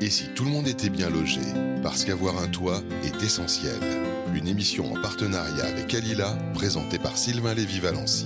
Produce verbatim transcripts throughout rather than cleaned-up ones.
Et si tout le monde était bien logé? Parce qu'avoir un toit est essentiel. Une émission en partenariat avec Alila, présentée par Sylvain Lévy-Valency.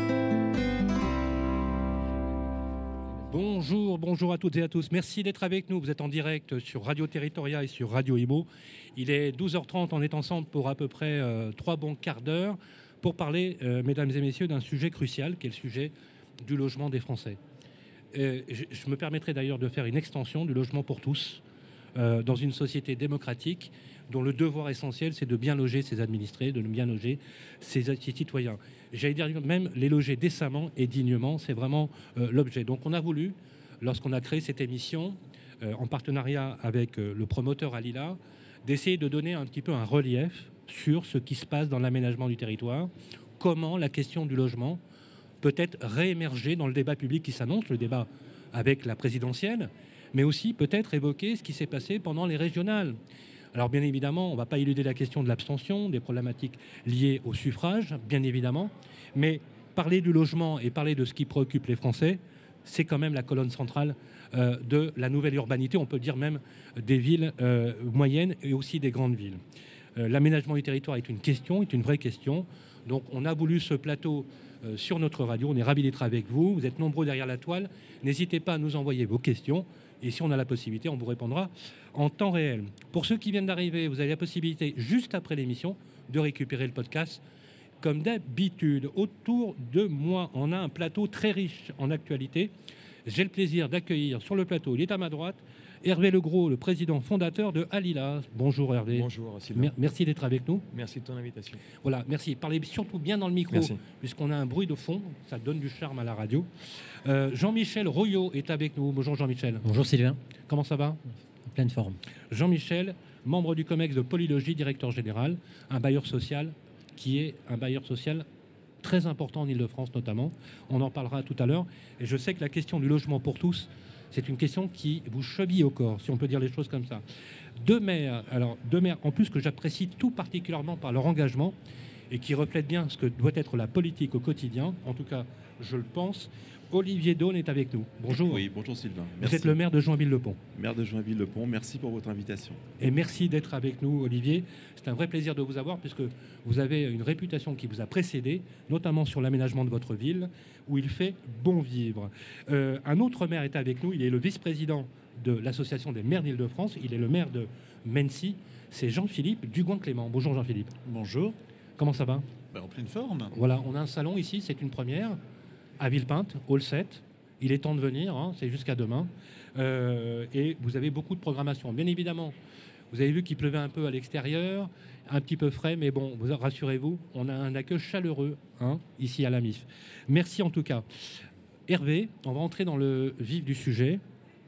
Bonjour, bonjour à toutes et à tous. Merci d'être avec nous. Vous êtes en direct sur Radio Territoria et sur Radio Imo. Il est douze heures trente, on est ensemble pour à peu près euh, trois bons quarts d'heure pour parler, euh, mesdames et messieurs, d'un sujet crucial qui est le sujet du logement des Français. Euh, je, je me permettrai d'ailleurs de faire une extension du logement pour tous euh, dans une société démocratique dont le devoir essentiel, c'est de bien loger ses administrés, de bien loger ses, ses citoyens. J'allais dire même les loger décemment et dignement, c'est vraiment euh, l'objet. Donc on a voulu, lorsqu'on a créé cette émission, euh, en partenariat avec euh, le promoteur Alila, d'essayer de donner un petit peu un relief sur ce qui se passe dans l'aménagement du territoire, comment la question du logement peut être réémerger dans le débat public qui s'annonce, le débat avec la présidentielle, mais aussi peut-être évoquer ce qui s'est passé pendant les régionales. Alors bien évidemment, on ne va pas éluder la question de l'abstention, des problématiques liées au suffrage, bien évidemment, mais parler du logement et parler de ce qui préoccupe les Français, c'est quand même la colonne centrale euh, de la nouvelle urbanité, on peut dire même des villes euh, moyennes et aussi des grandes villes. Euh, l'aménagement du territoire est une question, est une vraie question, donc on a voulu ce plateau euh, sur notre radio, on est ravis d'être avec vous, vous êtes nombreux derrière la toile, n'hésitez pas à nous envoyer vos questions, et si on a la possibilité, on vous répondra en temps réel. Pour ceux qui viennent d'arriver, vous avez la possibilité, juste après l'émission, de récupérer le podcast. Comme d'habitude, autour de moi, on a un plateau très riche en actualité. J'ai le plaisir d'accueillir sur le plateau, il est à ma droite, Hervé Legros, le président fondateur de Alila. Bonjour Hervé. Bonjour Sylvain. Merci d'être avec nous. Merci de ton invitation. Voilà, merci. Parlez surtout bien dans le micro, merci. Puisqu'on a un bruit de fond, ça donne du charme à la radio. Euh, Jean-Michel Royot est avec nous. Bonjour Jean-Michel. Bonjour Sylvain. Comment ça va? En pleine forme. Jean-Michel, membre du COMEX de Polylogie, directeur général, un bailleur social qui est un bailleur social très important en Ile-de-France notamment. On en parlera tout à l'heure. Et je sais que la question du logement pour tous, c'est une question qui vous cheville au corps, si on peut dire les choses comme ça. Deux maires, alors deux maires en plus que j'apprécie tout particulièrement par leur engagement et qui reflètent bien ce que doit être la politique au quotidien, en tout cas je le pense. Olivier Daune est avec nous. Bonjour. Oui, bonjour Sylvain. Merci. Vous êtes le maire de Joinville-le-Pont. Maire de Joinville-le-Pont, merci pour votre invitation. Et merci d'être avec nous, Olivier. C'est un vrai plaisir de vous avoir puisque vous avez une réputation qui vous a précédé, notamment sur l'aménagement de votre ville, où il fait bon vivre. Euh, un autre maire est avec nous, il est le vice-président de l'Association des maires d'Île-de-France, il est le maire de Mennecy, c'est Jean-Philippe Dugoin-Clément. Bonjour Jean-Philippe. Bonjour. Comment ça va? Ben, en pleine forme. Voilà, on a un salon ici, c'est une première. À Villepinte, Hall sept. Il est temps de venir, hein, c'est jusqu'à demain. Euh, et vous avez beaucoup de programmation. Bien évidemment, vous avez vu qu'il pleuvait un peu à l'extérieur, un petit peu frais, mais bon, vous rassurez-vous, on a un accueil chaleureux hein, ici à la M I F. Merci en tout cas. Hervé, on va entrer dans le vif du sujet.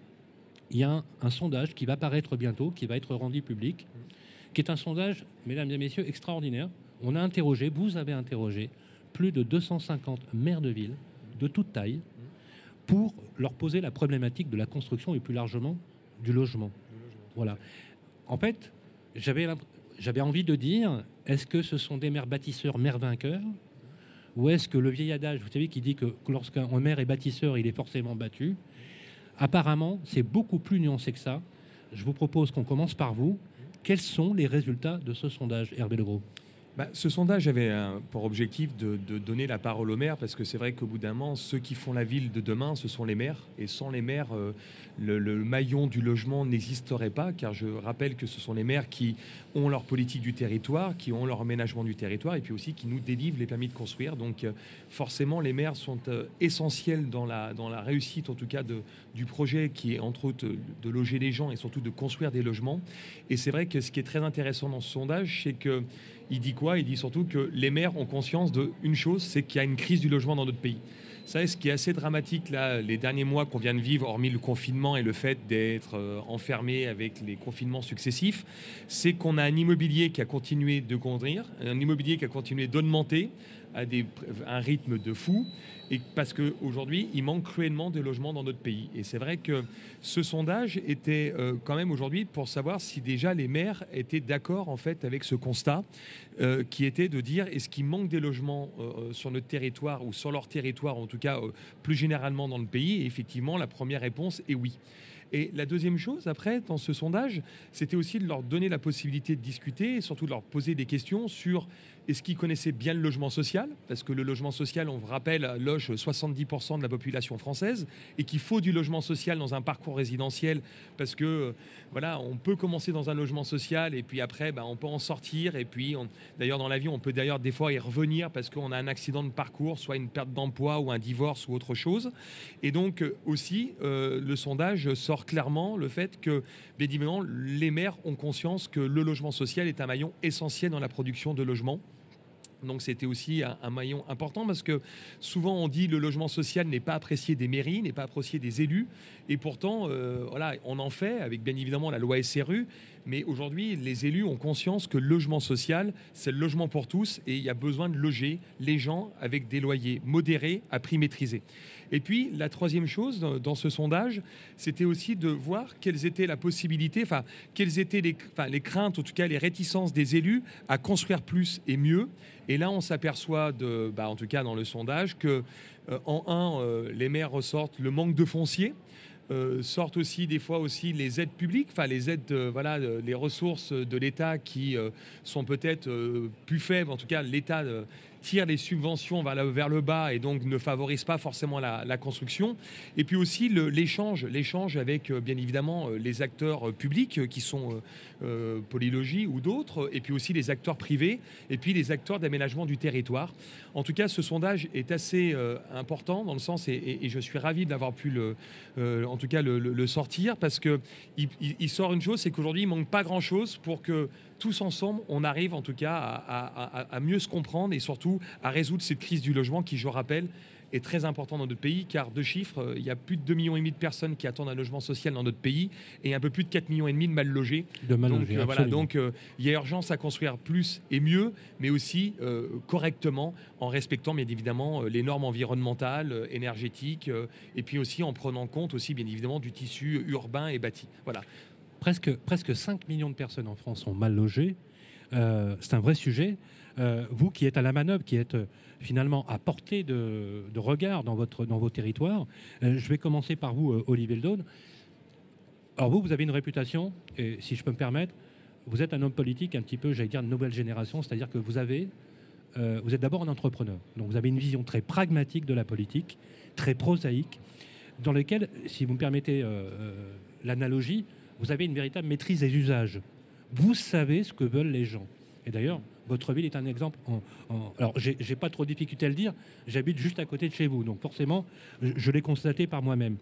Il y a un, un sondage qui va paraître bientôt, qui va être rendu public, qui est un sondage, mesdames et messieurs, extraordinaire. On a interrogé, vous avez interrogé, plus de deux cent cinquante maires de ville, de toute taille, pour leur poser la problématique de la construction et plus largement du logement. Voilà. En fait, j'avais, j'avais envie de dire, est-ce que ce sont des maires bâtisseurs, maires vainqueurs, ou est-ce que le vieil adage, vous savez, qui dit que, que lorsqu'un maire est bâtisseur, il est forcément battu? Apparemment, c'est beaucoup plus nuancé que ça. Je vous propose qu'on commence par vous. Quels sont les résultats de ce sondage, Hervé Legros? Bah, ce sondage avait un, pour objectif de, de donner la parole aux maires, parce que c'est vrai qu'au bout d'un moment, ceux qui font la ville de demain, ce sont les maires. Et sans les maires, euh, le, le maillon du logement n'existerait pas, car je rappelle que ce sont les maires qui ont leur politique du territoire, qui ont leur aménagement du territoire, et puis aussi qui nous délivrent les permis de construire. Donc euh, forcément, les maires sont euh, essentiels dans la, dans la réussite, en tout cas, de, du projet qui est, entre autres, de loger les gens et surtout de construire des logements. Et c'est vrai que ce qui est très intéressant dans ce sondage, c'est que il dit quoi? Il dit surtout que les maires ont conscience d'une chose, c'est qu'il y a une crise du logement dans notre pays. Ça, ce qui est assez dramatique, là, les derniers mois qu'on vient de vivre, hormis le confinement et le fait d'être euh, enfermé avec les confinements successifs, c'est qu'on a un immobilier qui a continué de grandir, un immobilier qui a continué d'augmenter à des, un rythme de fou, et parce qu'aujourd'hui, il manque cruellement de logements dans notre pays. Et c'est vrai que ce sondage était euh, quand même aujourd'hui pour savoir si déjà les maires étaient d'accord en fait avec ce constat, euh, qui était de dire est-ce qu'il manque des logements euh, sur notre territoire ou sur leur territoire, en tout cas euh, plus généralement dans le pays. Et effectivement, la première réponse est oui. Et la deuxième chose, après, dans ce sondage, c'était aussi de leur donner la possibilité de discuter et surtout de leur poser des questions sur est-ce qu'ils connaissaient bien le logement social, parce que le logement social, on vous rappelle, loge soixante-dix pour cent de la population française et qu'il faut du logement social dans un parcours résidentiel parce que, voilà, on peut commencer dans un logement social et puis après, ben, on peut en sortir et puis, on, d'ailleurs, dans la vie, on peut d'ailleurs des fois y revenir parce qu'on a un accident de parcours, soit une perte d'emploi ou un divorce ou autre chose. Et donc, aussi, euh, le sondage sort clairement le fait que, bien évidemment, les maires ont conscience que le logement social est un maillon essentiel dans la production de logements. Donc c'était aussi un, un maillon important parce que souvent on dit le logement social n'est pas apprécié des mairies, n'est pas apprécié des élus et pourtant euh, voilà, on en fait avec bien évidemment la loi S R U, mais aujourd'hui les élus ont conscience que le logement social c'est le logement pour tous et il y a besoin de loger les gens avec des loyers modérés à prix maîtrisé. Et puis la troisième chose dans ce sondage, c'était aussi de voir quelles étaient la possibilité, enfin quelles étaient les, enfin, les craintes, en tout cas les réticences des élus à construire plus et mieux. Et là, on s'aperçoit, de, bah, en tout cas dans le sondage, que euh, en un, euh, les maires ressortent le manque de foncier, euh, sortent aussi des fois aussi les aides publiques, enfin les aides, euh, voilà, euh, les ressources de l'État qui euh, sont peut-être euh, plus faibles. En tout cas, l'État euh, tire les subventions vers le, vers le bas et donc ne favorise pas forcément la, la construction. Et puis aussi le, l'échange, l'échange avec euh, bien évidemment euh, les acteurs euh, publics euh, qui sont euh, euh, Polylogie ou d'autres, et puis aussi les acteurs privés, et puis les acteurs d'aménagement du territoire. En tout cas, ce sondage est assez euh, important dans le sens, et, et, et je suis ravi d'avoir pu le, euh, en tout cas le, le, le sortir, parce qu'il il, il sort une chose, c'est qu'aujourd'hui, il ne manque pas grand-chose pour que tous ensemble, on arrive en tout cas à, à, à, à mieux se comprendre et surtout à résoudre cette crise du logement qui, je rappelle, est très important dans notre pays, car de chiffres, il y a plus de deux virgule cinq millions de personnes qui attendent un logement social dans notre pays et un peu plus de quatre virgule cinq millions de mal logés. De mal donc logés, euh, voilà, donc euh, il y a urgence à construire plus et mieux, mais aussi euh, correctement, en respectant bien évidemment les normes environnementales, euh, énergétiques, euh, et puis aussi en prenant compte aussi bien évidemment du tissu urbain et bâti. Voilà. Presque, presque cinq millions de personnes en France sont mal logées. Euh, c'est un vrai sujet. Euh, vous qui êtes à la manœuvre, qui êtes euh, finalement à portée de, de regard dans, votre, dans vos territoires, euh, je vais commencer par vous, euh, Olivier Ledône. Alors vous, vous avez une réputation, et si je peux me permettre, vous êtes un homme politique un petit peu, j'allais dire, de nouvelle génération, c'est-à-dire que vous avez, euh, vous êtes d'abord un entrepreneur. Donc vous avez une vision très pragmatique de la politique, très prosaïque, dans laquelle, si vous me permettez euh, euh, l'analogie, vous avez une véritable maîtrise des usages. Vous savez ce que veulent les gens. Et d'ailleurs, votre ville est un exemple. En, en... Alors, j'ai, j'ai pas trop de difficulté à le dire. J'habite juste à côté de chez vous. Donc, forcément, je, je l'ai constaté par moi-même.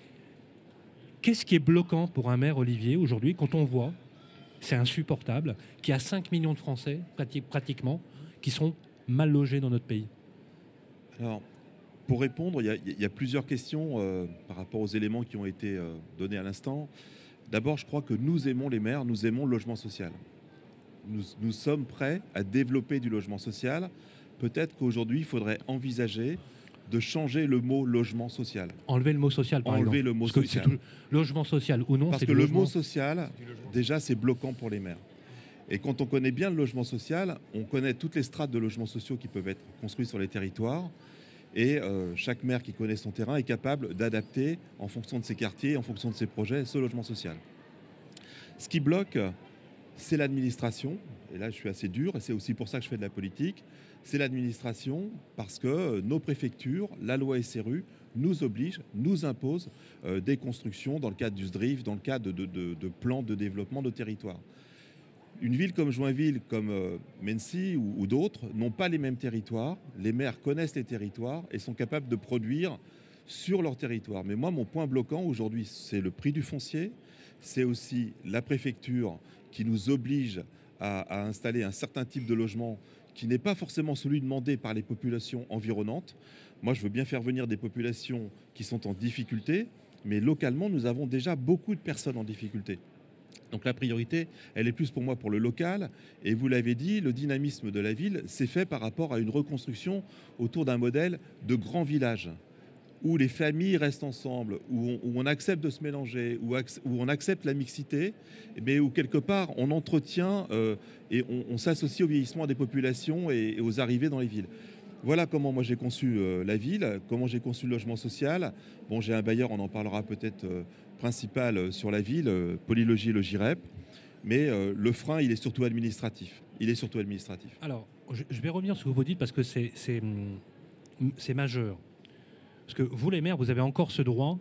Qu'est-ce qui est bloquant pour un maire, Olivier, aujourd'hui, quand on voit, c'est insupportable, qu'il y a cinq millions de Français, pratique, pratiquement, qui sont mal logés dans notre pays? Alors, pour répondre, il y a, il y a plusieurs questions euh, par rapport aux éléments qui ont été euh, donnés à l'instant. D'abord, je crois que nous aimons les maires, nous aimons le logement social. Nous, nous sommes prêts à développer du logement social. Peut-être qu'aujourd'hui, il faudrait envisager de changer le mot logement social. Enlever le mot social, par Enlever exemple. le mot Parce que social. c'est tout, logement social ou non, Parce c'est que du le logement... mot social, déjà, c'est bloquant pour les maires. Et quand on connaît bien le logement social, on connaît toutes les strates de logements sociaux qui peuvent être construits sur les territoires. Et euh, chaque maire qui connaît son terrain est capable d'adapter, en fonction de ses quartiers, en fonction de ses projets, ce logement social. Ce qui bloque, c'est l'administration. Et là, je suis assez dur, et c'est aussi pour ça que je fais de la politique. C'est l'administration, parce que nos préfectures, la loi S R U, nous oblige, nous impose euh, des constructions dans le cadre du S D R I F, dans le cadre de, de, de plans de développement de territoire. Une ville comme Joinville, comme euh, Mennecy ou, ou d'autres, n'ont pas les mêmes territoires. Les maires connaissent les territoires et sont capables de produire sur leur territoire. Mais moi, mon point bloquant aujourd'hui, c'est le prix du foncier. C'est aussi la préfecture qui nous oblige à, à installer un certain type de logement qui n'est pas forcément celui demandé par les populations environnantes. Moi, je veux bien faire venir des populations qui sont en difficulté, mais localement, nous avons déjà beaucoup de personnes en difficulté. Donc la priorité, elle est plus pour moi pour le local. Et vous l'avez dit, le dynamisme de la ville s'est fait par rapport à une reconstruction autour d'un modèle de grand village, où les familles restent ensemble, où on, où on accepte de se mélanger, où, ac- où on accepte la mixité, mais où quelque part on entretient euh, et on, on s'associe au vieillissement des populations et, et aux arrivées dans les villes. Voilà comment moi j'ai conçu euh, la ville, comment j'ai conçu le logement social. Bon, j'ai un bailleur, on en parlera peut-être euh, principal sur la ville, Polylogie et Logirep, mais euh, le frein, il est surtout administratif. Il est surtout administratif. Alors, je, je vais revenir sur ce que vous dites parce que c'est, c'est, c'est majeur. Parce que vous, les maires, vous avez encore ce droit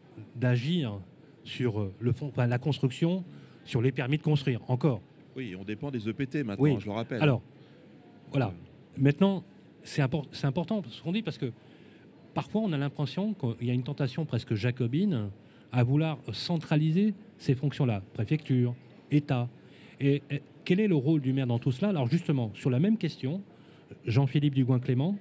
d'agir sur le fond, enfin, la construction, sur les permis de construire, encore. Oui, on dépend des E P T maintenant, oui. je le rappelle. Alors, voilà. Maintenant, c'est, import, c'est important ce qu'on dit parce que parfois, on a l'impression qu'il y a une tentation presque jacobine à vouloir centraliser ces fonctions-là, préfecture, État. Et, et quel est le rôle du maire dans tout cela? Alors justement, sur la même question, Jean-Philippe Dugouin-Clément,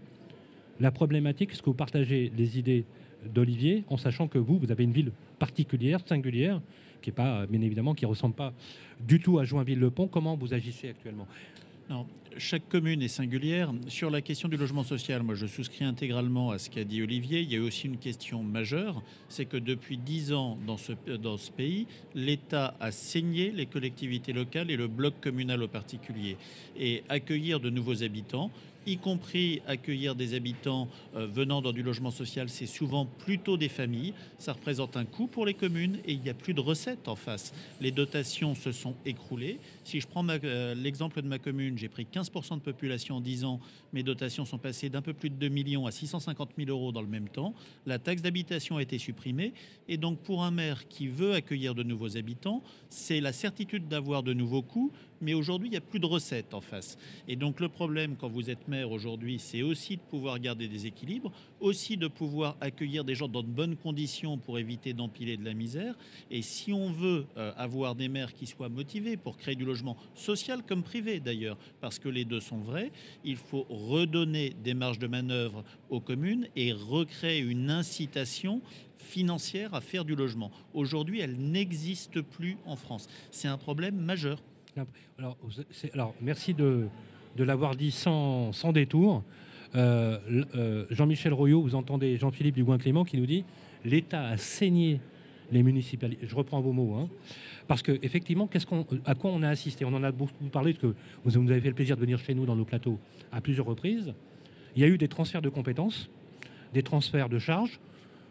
la problématique, est-ce que vous partagez les idées d'Olivier, en sachant que vous, vous avez une ville particulière, singulière, qui est pas, bien évidemment, qui ne ressemble pas du tout à Joinville-le-Pont. Comment vous agissez actuellement? Non, chaque commune est singulière. Sur la question du logement social, moi je souscris intégralement à ce qu'a dit Olivier. Il y a aussi une question majeure, c'est que depuis dix ans dans ce, dans ce pays, l'État a saigné les collectivités locales et le bloc communal au particulier. Et accueillir de nouveaux habitants, y compris accueillir des habitants euh, venant dans du logement social, c'est souvent plutôt des familles. Ça représente un coût pour les communes et il n'y a plus de recettes en face. Les dotations se sont écroulées. Si je prends ma, euh, l'exemple de ma commune, j'ai pris quinze pour cent de population en dix ans. Mes dotations sont passées d'un peu plus de deux millions à six cent cinquante mille euros dans le même temps. La taxe d'habitation a été supprimée. Et donc pour un maire qui veut accueillir de nouveaux habitants, c'est la certitude d'avoir de nouveaux coûts. Mais aujourd'hui, il n'y a plus de recettes en face. Et donc le problème, quand vous êtes maire aujourd'hui, c'est aussi de pouvoir garder des équilibres, aussi de pouvoir accueillir des gens dans de bonnes conditions pour éviter d'empiler de la misère. Et si on veut euh, avoir des maires qui soient motivés pour créer du logement social comme privé d'ailleurs, parce que les deux sont vrais, il faut redonner des marges de manœuvre aux communes et recréer une incitation financière à faire du logement. Aujourd'hui, elle n'existe plus en France. C'est un problème majeur. Alors, c'est, alors merci de, de l'avoir dit sans, sans détour. Euh, euh, Jean-Michel Royot, vous entendez Jean-Philippe Dugouin-Clément qui nous dit « l'État a saigné les municipalités ». Je reprends vos mots. Hein, parce qu'effectivement, qu'est-ce qu'on, à quoi on a assisté? On en a beaucoup parlé, parce que vous, vous avez fait le plaisir de venir chez nous dans nos plateaux à plusieurs reprises. Il y a eu des transferts de compétences, des transferts de charges.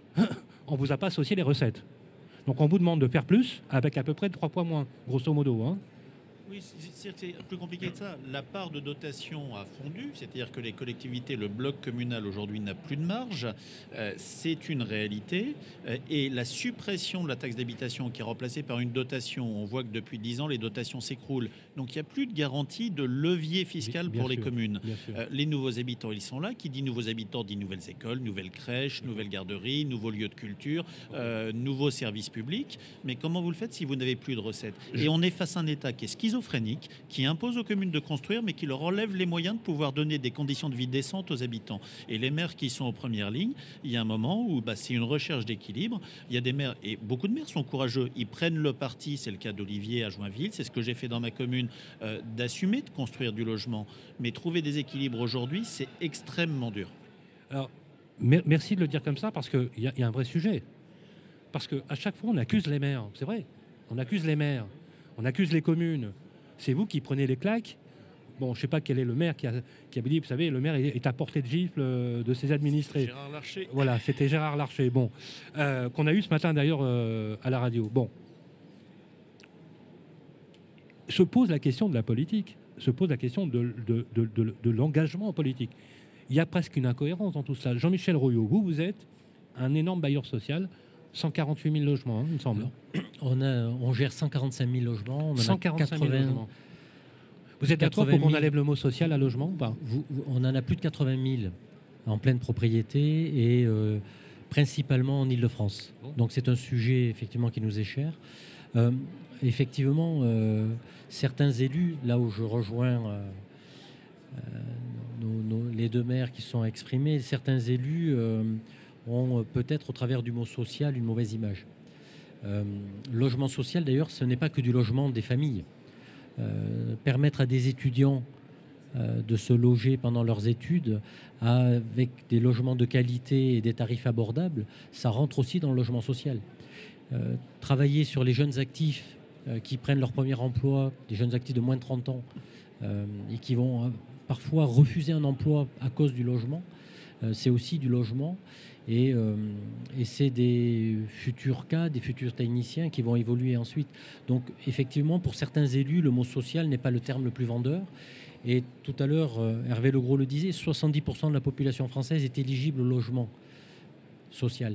On ne vous a pas associé les recettes. Donc on vous demande de faire plus avec à peu près trois fois moins, grosso modo. Hein. Oui, c'est, c'est plus compliqué que ça. La part de dotation a fondu, c'est-à-dire que les collectivités, le bloc communal aujourd'hui n'a plus de marge. Euh, c'est une réalité. Euh, et la suppression de la taxe d'habitation qui est remplacée par une dotation, on voit que depuis dix ans, les dotations s'écroulent. Donc il n'y a plus de garantie de levier fiscal bien pour sûr, les communes. Euh, les nouveaux habitants, ils sont là. Qui dit nouveaux habitants dit nouvelles écoles, nouvelles crèches, nouvelles garderies, nouveaux lieux de culture, euh, nouveaux services publics. Mais comment vous le faites si vous n'avez plus de recettes? Et on est face à un État qui est schizophrène, qui impose aux communes de construire, mais qui leur enlève les moyens de pouvoir donner des conditions de vie décentes aux habitants. Et les maires qui sont en première ligne, il y a un moment où bah, c'est une recherche d'équilibre. Il y a des maires, et beaucoup de maires sont courageux, ils prennent le parti, c'est le cas d'Olivier à Joinville, c'est ce que j'ai fait dans ma commune, euh, d'assumer de construire du logement. Mais trouver des équilibres aujourd'hui, c'est extrêmement dur. Alors, merci de le dire comme ça, parce qu'il y, y a un vrai sujet. Parce qu'à chaque fois, on accuse les maires, c'est vrai, on accuse les maires, on accuse les communes. C'est vous qui prenez les claques. Bon, je ne sais pas quel est le maire qui a, qui a dit, vous savez, le maire est à portée de gifle de ses administrés. Gérard Larcher. Voilà, c'était Gérard Larcher. Bon, euh, qu'on a eu ce matin d'ailleurs euh, à la radio. Bon, se pose la question de la politique, se pose la question de, de, de, de, de l'engagement politique. Il y a presque une incohérence dans tout ça. Jean-Michel Royot, vous, vous êtes un énorme bailleur social. cent quarante-huit mille logements, hein, il me semble. On, a, on gère cent quarante-cinq mille logements. On cent quarante-cinq mille logements. Vous êtes d'accord pour qu'on enlève le mot social à logement ou pas? vous, vous, On en a plus de quatre-vingt mille en pleine propriété et euh, principalement en Île-de-France. Bon. Donc c'est un sujet effectivement qui nous est cher. Euh, effectivement, euh, certains élus, là où je rejoins euh, euh, nos, nos, les deux maires qui sont exprimés, certains élus euh, ont peut-être au travers du mot social une mauvaise image. Euh, logement social d'ailleurs, ce n'est pas que du logement des familles. Euh, permettre à des étudiants euh, de se loger pendant leurs études avec des logements de qualité et des tarifs abordables, ça rentre aussi dans le logement social. Euh, travailler sur les jeunes actifs euh, qui prennent leur premier emploi, des jeunes actifs de moins de trente ans euh, et qui vont euh, parfois refuser un emploi à cause du logement, euh, c'est aussi du logement. Et, euh, et c'est des futurs cas, des futurs techniciens qui vont évoluer ensuite. Donc effectivement, pour certains élus, le mot social n'est pas le terme le plus vendeur. Et tout à l'heure, euh, Hervé Legros le disait, soixante-dix pour cent de la population française est éligible au logement social.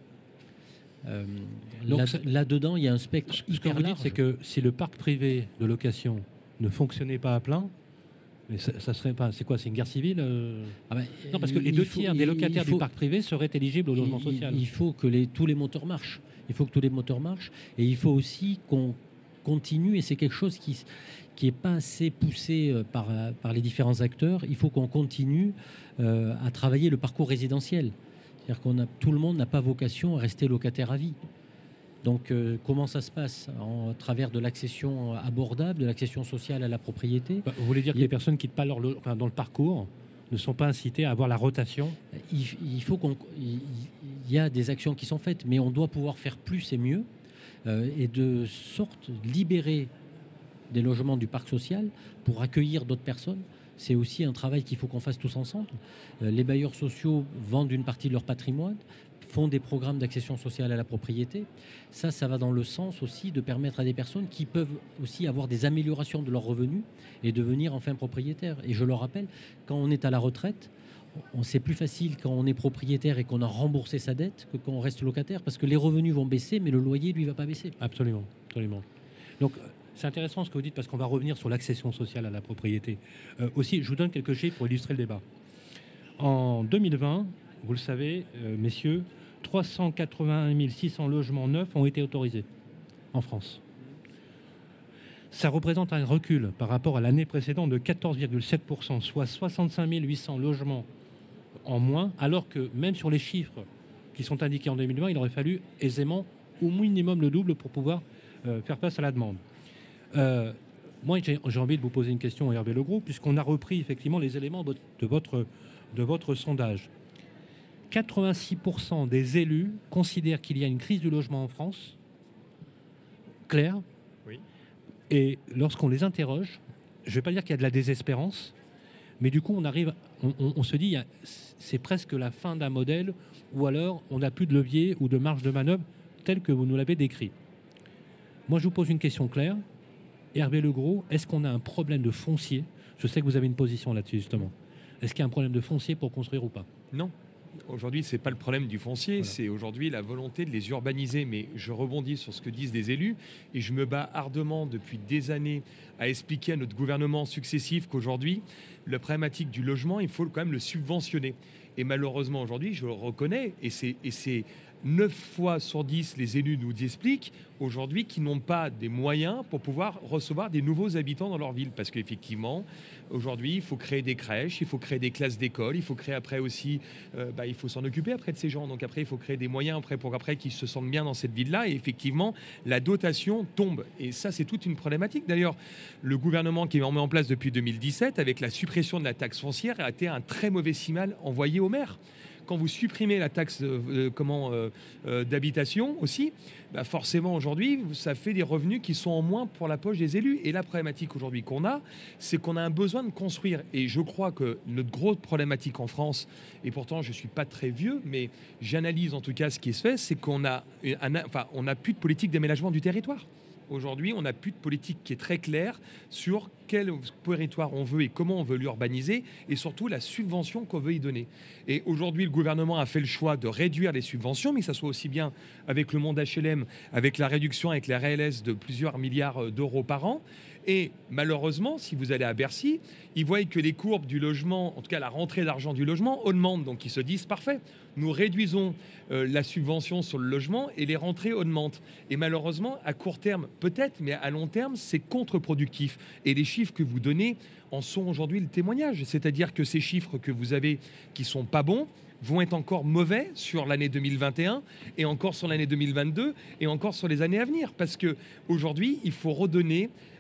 Euh, Donc, là, c'est- là-dedans, il y a un spectre Ce que hyper vous dites, large. c'est que si le parc privé de location ne fonctionnait pas à plein, mais ça, ça serait pas. C'est quoi? C'est une guerre civile euh Ah ben, Non, parce que les il deux faut- tiers des il- locataires il faut- du parc privé seraient éligibles au logement il- social. Il faut que les, tous les moteurs marchent. Il faut que tous les moteurs marchent. Et il faut aussi qu'on continue, et c'est quelque chose qui qui n'est pas assez poussé euh, par, euh, par les différents acteurs, il faut qu'on continue euh, à travailler le parcours résidentiel. C'est-à-dire qu'on a, tout le monde n'a pas vocation à rester locataire à vie. Donc euh, comment ça se passe? En, à travers de l'accession abordable, de l'accession sociale à la propriété. Bah, vous voulez dire que Il y a- les personnes qui quittent pas leur lo- enfin, dans le parcours ne sont pas incitées à avoir la rotation? Il, il faut qu'on, il, il y a des actions qui sont faites, mais on doit pouvoir faire plus et mieux, euh, et de sorte libérer des logements du parc social pour accueillir d'autres personnes. C'est aussi un travail qu'il faut qu'on fasse tous ensemble. Euh, les bailleurs sociaux vendent une partie de leur patrimoine, font des programmes d'accession sociale à la propriété. Ça, ça va dans le sens aussi de permettre à des personnes qui peuvent aussi avoir des améliorations de leurs revenus et devenir enfin propriétaires. Et je le rappelle, quand on est à la retraite, on c'est plus facile quand on est propriétaire et qu'on a remboursé sa dette que quand on reste locataire, parce que les revenus vont baisser, mais le loyer, lui, va pas baisser. Absolument, absolument. Donc, c'est intéressant ce que vous dites parce qu'on va revenir sur l'accession sociale à la propriété. Euh, aussi, je vous donne quelques chiffres pour illustrer le débat. En deux mille vingt, vous le savez, euh, messieurs, trois cent quatre-vingt-un mille six cents logements neufs ont été autorisés en France. Ça représente un recul par rapport à l'année précédente de quatorze virgule sept pour cent, soit soixante-cinq mille huit cents logements en moins, alors que même sur les chiffres qui sont indiqués en deux mille vingt, il aurait fallu aisément au minimum le double pour pouvoir euh, faire face à la demande. Euh, moi, j'ai j'ai envie de vous poser une question à Hervé Legros, puisqu'on a repris effectivement les éléments de de votre, de votre sondage. quatre-vingt-six pour cent des élus considèrent qu'il y a une crise du logement en France. Claire. Oui. Et lorsqu'on les interroge, je ne vais pas dire qu'il y a de la désespérance, mais du coup, on arrive, on, on- on se dit, il y a- c'est presque la fin d'un modèle, ou alors on n'a plus de levier ou de marge de manœuvre tel que vous nous l'avez décrit. Moi, je vous pose une question claire. Hervé Legros, est-ce qu'on a un problème de foncier? Je sais que vous avez une position là-dessus, justement. Est-ce qu'il y a un problème de foncier pour construire ou pas? Non. Aujourd'hui, ce n'est pas le problème du foncier, Voilà. c'est aujourd'hui la volonté de les urbaniser. Mais je rebondis sur ce que disent les élus et je me bats ardemment depuis des années à expliquer à notre gouvernement successif qu'aujourd'hui, la problématique du logement, il faut quand même le subventionner. Et malheureusement, aujourd'hui, je le reconnais, et c'est, et c'est neuf fois sur dix, les élus nous expliquent aujourd'hui qu'ils n'ont pas des moyens pour pouvoir recevoir des nouveaux habitants dans leur ville. Parce qu'effectivement, aujourd'hui, il faut créer des crèches, il faut créer des classes d'école, il faut créer après aussi, euh, bah, il faut s'en occuper après de ces gens. Donc après, il faut créer des moyens après pour après qu'ils se sentent bien dans cette ville-là. Et effectivement, la dotation tombe. Et ça, c'est toute une problématique. D'ailleurs, le gouvernement qui est mis en place depuis deux mille dix-sept, avec la suppression de la taxe foncière, a été un très mauvais signal envoyé aux maires. Quand vous supprimez la taxe euh, euh, comment, euh, euh, d'habitation aussi, bah forcément aujourd'hui, ça fait des revenus qui sont en moins pour la poche des élus. Et la problématique aujourd'hui qu'on a, c'est qu'on a un besoin de construire. Et je crois que notre grosse problématique en France, et pourtant je ne suis pas très vieux, mais j'analyse en tout cas ce qui se fait, c'est qu'on a, un, enfin, on n'a plus de politique d'aménagement du territoire. Aujourd'hui, on n'a plus de politique qui est très claire sur quel territoire on veut et comment on veut l'urbaniser, et surtout la subvention qu'on veut y donner. Et aujourd'hui, le gouvernement a fait le choix de réduire les subventions, mais que ça soit aussi bien avec le monde H L M, avec la réduction avec la R L S de plusieurs milliards d'euros par an. Et malheureusement, si vous allez à Bercy, ils voient que les courbes du logement, en tout cas la rentrée d'argent du logement, augmentent. Donc ils se disent, parfait, nous réduisons euh, la subvention sur le logement et les rentrées augmentent. Et malheureusement, à court terme, peut-être, mais à long terme, c'est contre-productif. Et les chiffres que vous donnez en sont aujourd'hui le témoignage. C'est-à-dire que ces chiffres que vous avez qui sont pas bons vont être encore mauvais sur l'année deux mille vingt et un et encore sur l'année deux mille vingt-deux et encore sur les années à venir. Parce qu'aujourd'hui, il faut redonner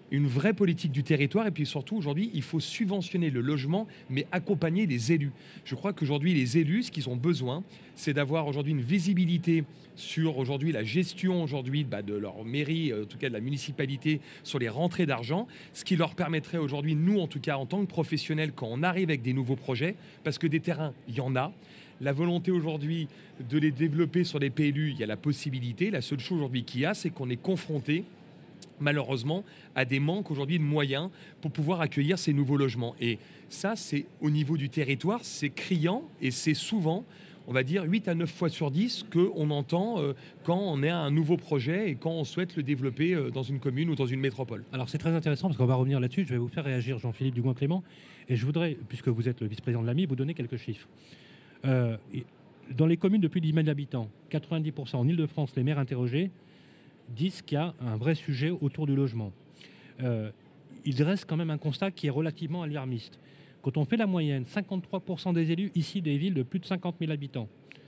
une vraie politique du territoire. Et puis surtout, aujourd'hui, il faut subventionner le logement, mais accompagner les élus. Je crois qu'aujourd'hui, les élus, ce qu'ils ont besoin, c'est d'avoir aujourd'hui une visibilité sur aujourd'hui la gestion aujourd'hui bah, de leur mairie, en tout cas de la municipalité, sur les rentrées d'argent, ce qui leur permettrait aujourd'hui, nous en tout cas en tant que professionnels, quand on arrive avec des nouveaux projets, parce que des terrains, il y en a. La volonté aujourd'hui de les développer sur des P L U, il y a la possibilité. La seule chose aujourd'hui qu'il y a, c'est qu'on est confronté malheureusement à des manques aujourd'hui de moyens pour pouvoir accueillir ces nouveaux logements. Et ça, c'est au niveau du territoire, c'est criant et c'est souvent, on va dire, huit à neuf fois sur dix qu'on entend euh, quand on est à un nouveau projet et quand on souhaite le développer euh, dans une commune ou dans une métropole. Alors c'est très intéressant parce qu'on va revenir là-dessus. Je vais vous faire réagir, Jean-Philippe Dugoin-Clément. Et je voudrais, puisque vous êtes le vice-président de l'A M I, vous donner quelques chiffres. Euh, dans les communes de plus de dix mille habitants, quatre-vingt-dix pour cent en Ile-de-France, les maires interrogés disent qu'il y a un vrai sujet autour du logement. Euh, il dresse quand même un constat qui est relativement alarmiste. Quand on fait la moyenne, cinquante-trois pour cent des élus ici des villes de plus de cinquante mille habitants,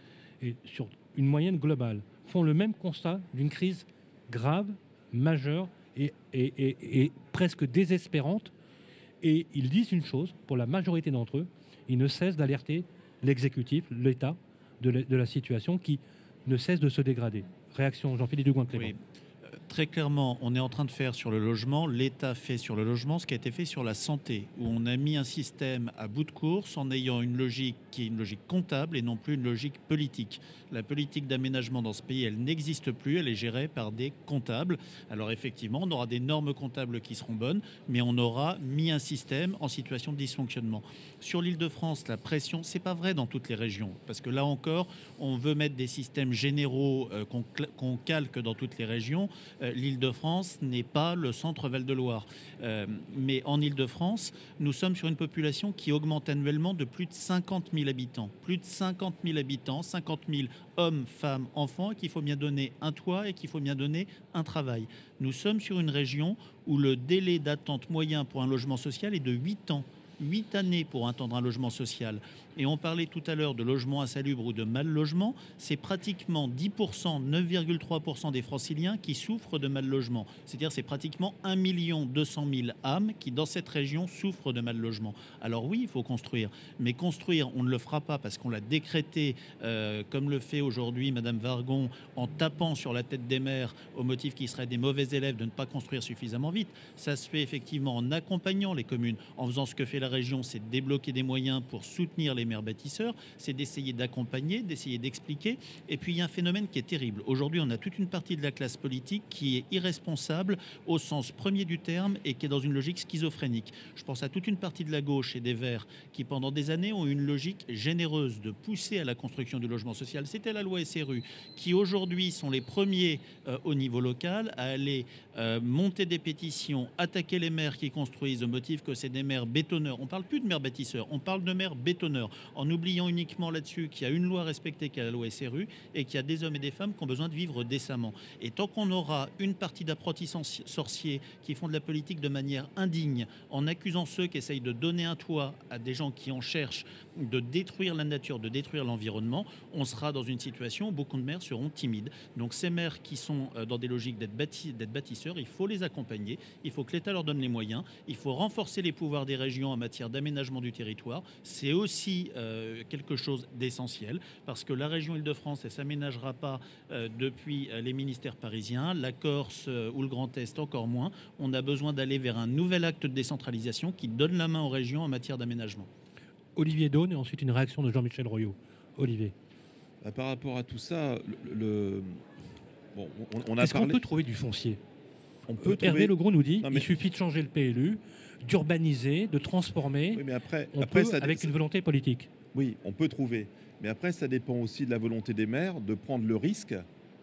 et sur une moyenne globale, font le même constat d'une crise grave, majeure et, et, et, et presque désespérante. Et ils disent une chose, pour la majorité d'entre eux, ils ne cessent d'alerter l'exécutif, l'État, de la, de la situation qui ne cesse de se dégrader. Réaction, Jean-Philippe Dugoin-Clément. Oui. Très clairement, on est en train de faire sur le logement, l'État fait sur le logement ce qui a été fait sur la santé, où on a mis un système à bout de course en ayant une logique qui est une logique comptable et non plus une logique politique. La politique d'aménagement dans ce pays, elle n'existe plus, elle est gérée par des comptables. Alors effectivement, on aura des normes comptables qui seront bonnes, mais on aura mis un système en situation de dysfonctionnement. Sur l'Île-de-France, la pression, c'est pas vrai dans toutes les régions, parce que là encore, on veut mettre des systèmes généraux euh, qu'on, qu'on calque dans toutes les régions. L'Île-de-France n'est pas le centre Val-de-Loire. Euh, mais en Île-de-France, nous sommes sur une population qui augmente annuellement de plus de cinquante mille habitants. Plus de cinquante mille habitants, cinquante mille hommes, femmes, enfants, et qu'il faut bien donner un toit et qu'il faut bien donner un travail. Nous sommes sur une région où le délai d'attente moyen pour un logement social est de huit ans. huit années pour attendre un logement social. Et on parlait tout à l'heure de logement insalubre ou de mal logement. C'est pratiquement dix pour cent, neuf virgule trois pour cent des franciliens qui souffrent de mal logement. C'est-à-dire c'est pratiquement un million deux cent mille âmes qui, dans cette région, souffrent de mal logement. Alors oui, il faut construire. Mais construire, on ne le fera pas parce qu'on l'a décrété, euh, comme le fait aujourd'hui Madame Wargon, en tapant sur la tête des maires au motif qu'ils seraient des mauvais élèves de ne pas construire suffisamment vite. Ça se fait effectivement en accompagnant les communes, en faisant ce que fait la région, c'est de débloquer des moyens pour soutenir les maires bâtisseurs, c'est d'essayer d'accompagner, d'essayer d'expliquer. Et puis il y a un phénomène qui est terrible. Aujourd'hui, on a toute une partie de la classe politique qui est irresponsable au sens premier du terme et qui est dans une logique schizophrénique. Je pense à toute une partie de la gauche et des Verts qui, pendant des années, ont eu une logique généreuse de pousser à la construction du logement social. C'était la loi S R U, qui aujourd'hui sont les premiers euh, au niveau local à aller euh, monter des pétitions, attaquer les maires qui construisent au motif que c'est des maires bétonneurs. On ne parle plus de maires bâtisseurs, on parle de maires bétonneurs, en oubliant uniquement là-dessus qu'il y a une loi respectée qui est la loi S R U et qu'il y a des hommes et des femmes qui ont besoin de vivre décemment. Et tant qu'on aura une partie d'apprentis sorciers qui font de la politique de manière indigne, en accusant ceux qui essayent de donner un toit à des gens qui en cherchent, de détruire la nature, de détruire l'environnement, on sera dans une situation où beaucoup de maires seront timides. Donc ces maires qui sont dans des logiques d'être, bâti, d'être bâtisseurs, il faut les accompagner, il faut que l'État leur donne les moyens, il faut renforcer les pouvoirs des régions en matière d'aménagement du territoire. C'est aussi euh, quelque chose d'essentiel parce que la région Île-de-France, elle ne s'aménagera pas euh, depuis euh, les ministères parisiens, la Corse euh, ou le Grand Est encore moins. On a besoin d'aller vers un nouvel acte de décentralisation qui donne la main aux régions en matière d'aménagement. Olivier Daune et ensuite une réaction de Jean-Michel Royot. Olivier. Par rapport à tout ça, le, le... Bon, on, on a Est-ce parlé... qu'on peut trouver du foncier? On peut Hervé trouver... Legros nous dit non, mais... il suffit de changer le P L U, d'urbaniser, de transformer, oui, mais après, on après, peut, ça... avec une volonté politique. Oui, on peut trouver. Mais après, ça dépend aussi de la volonté des maires de prendre le risque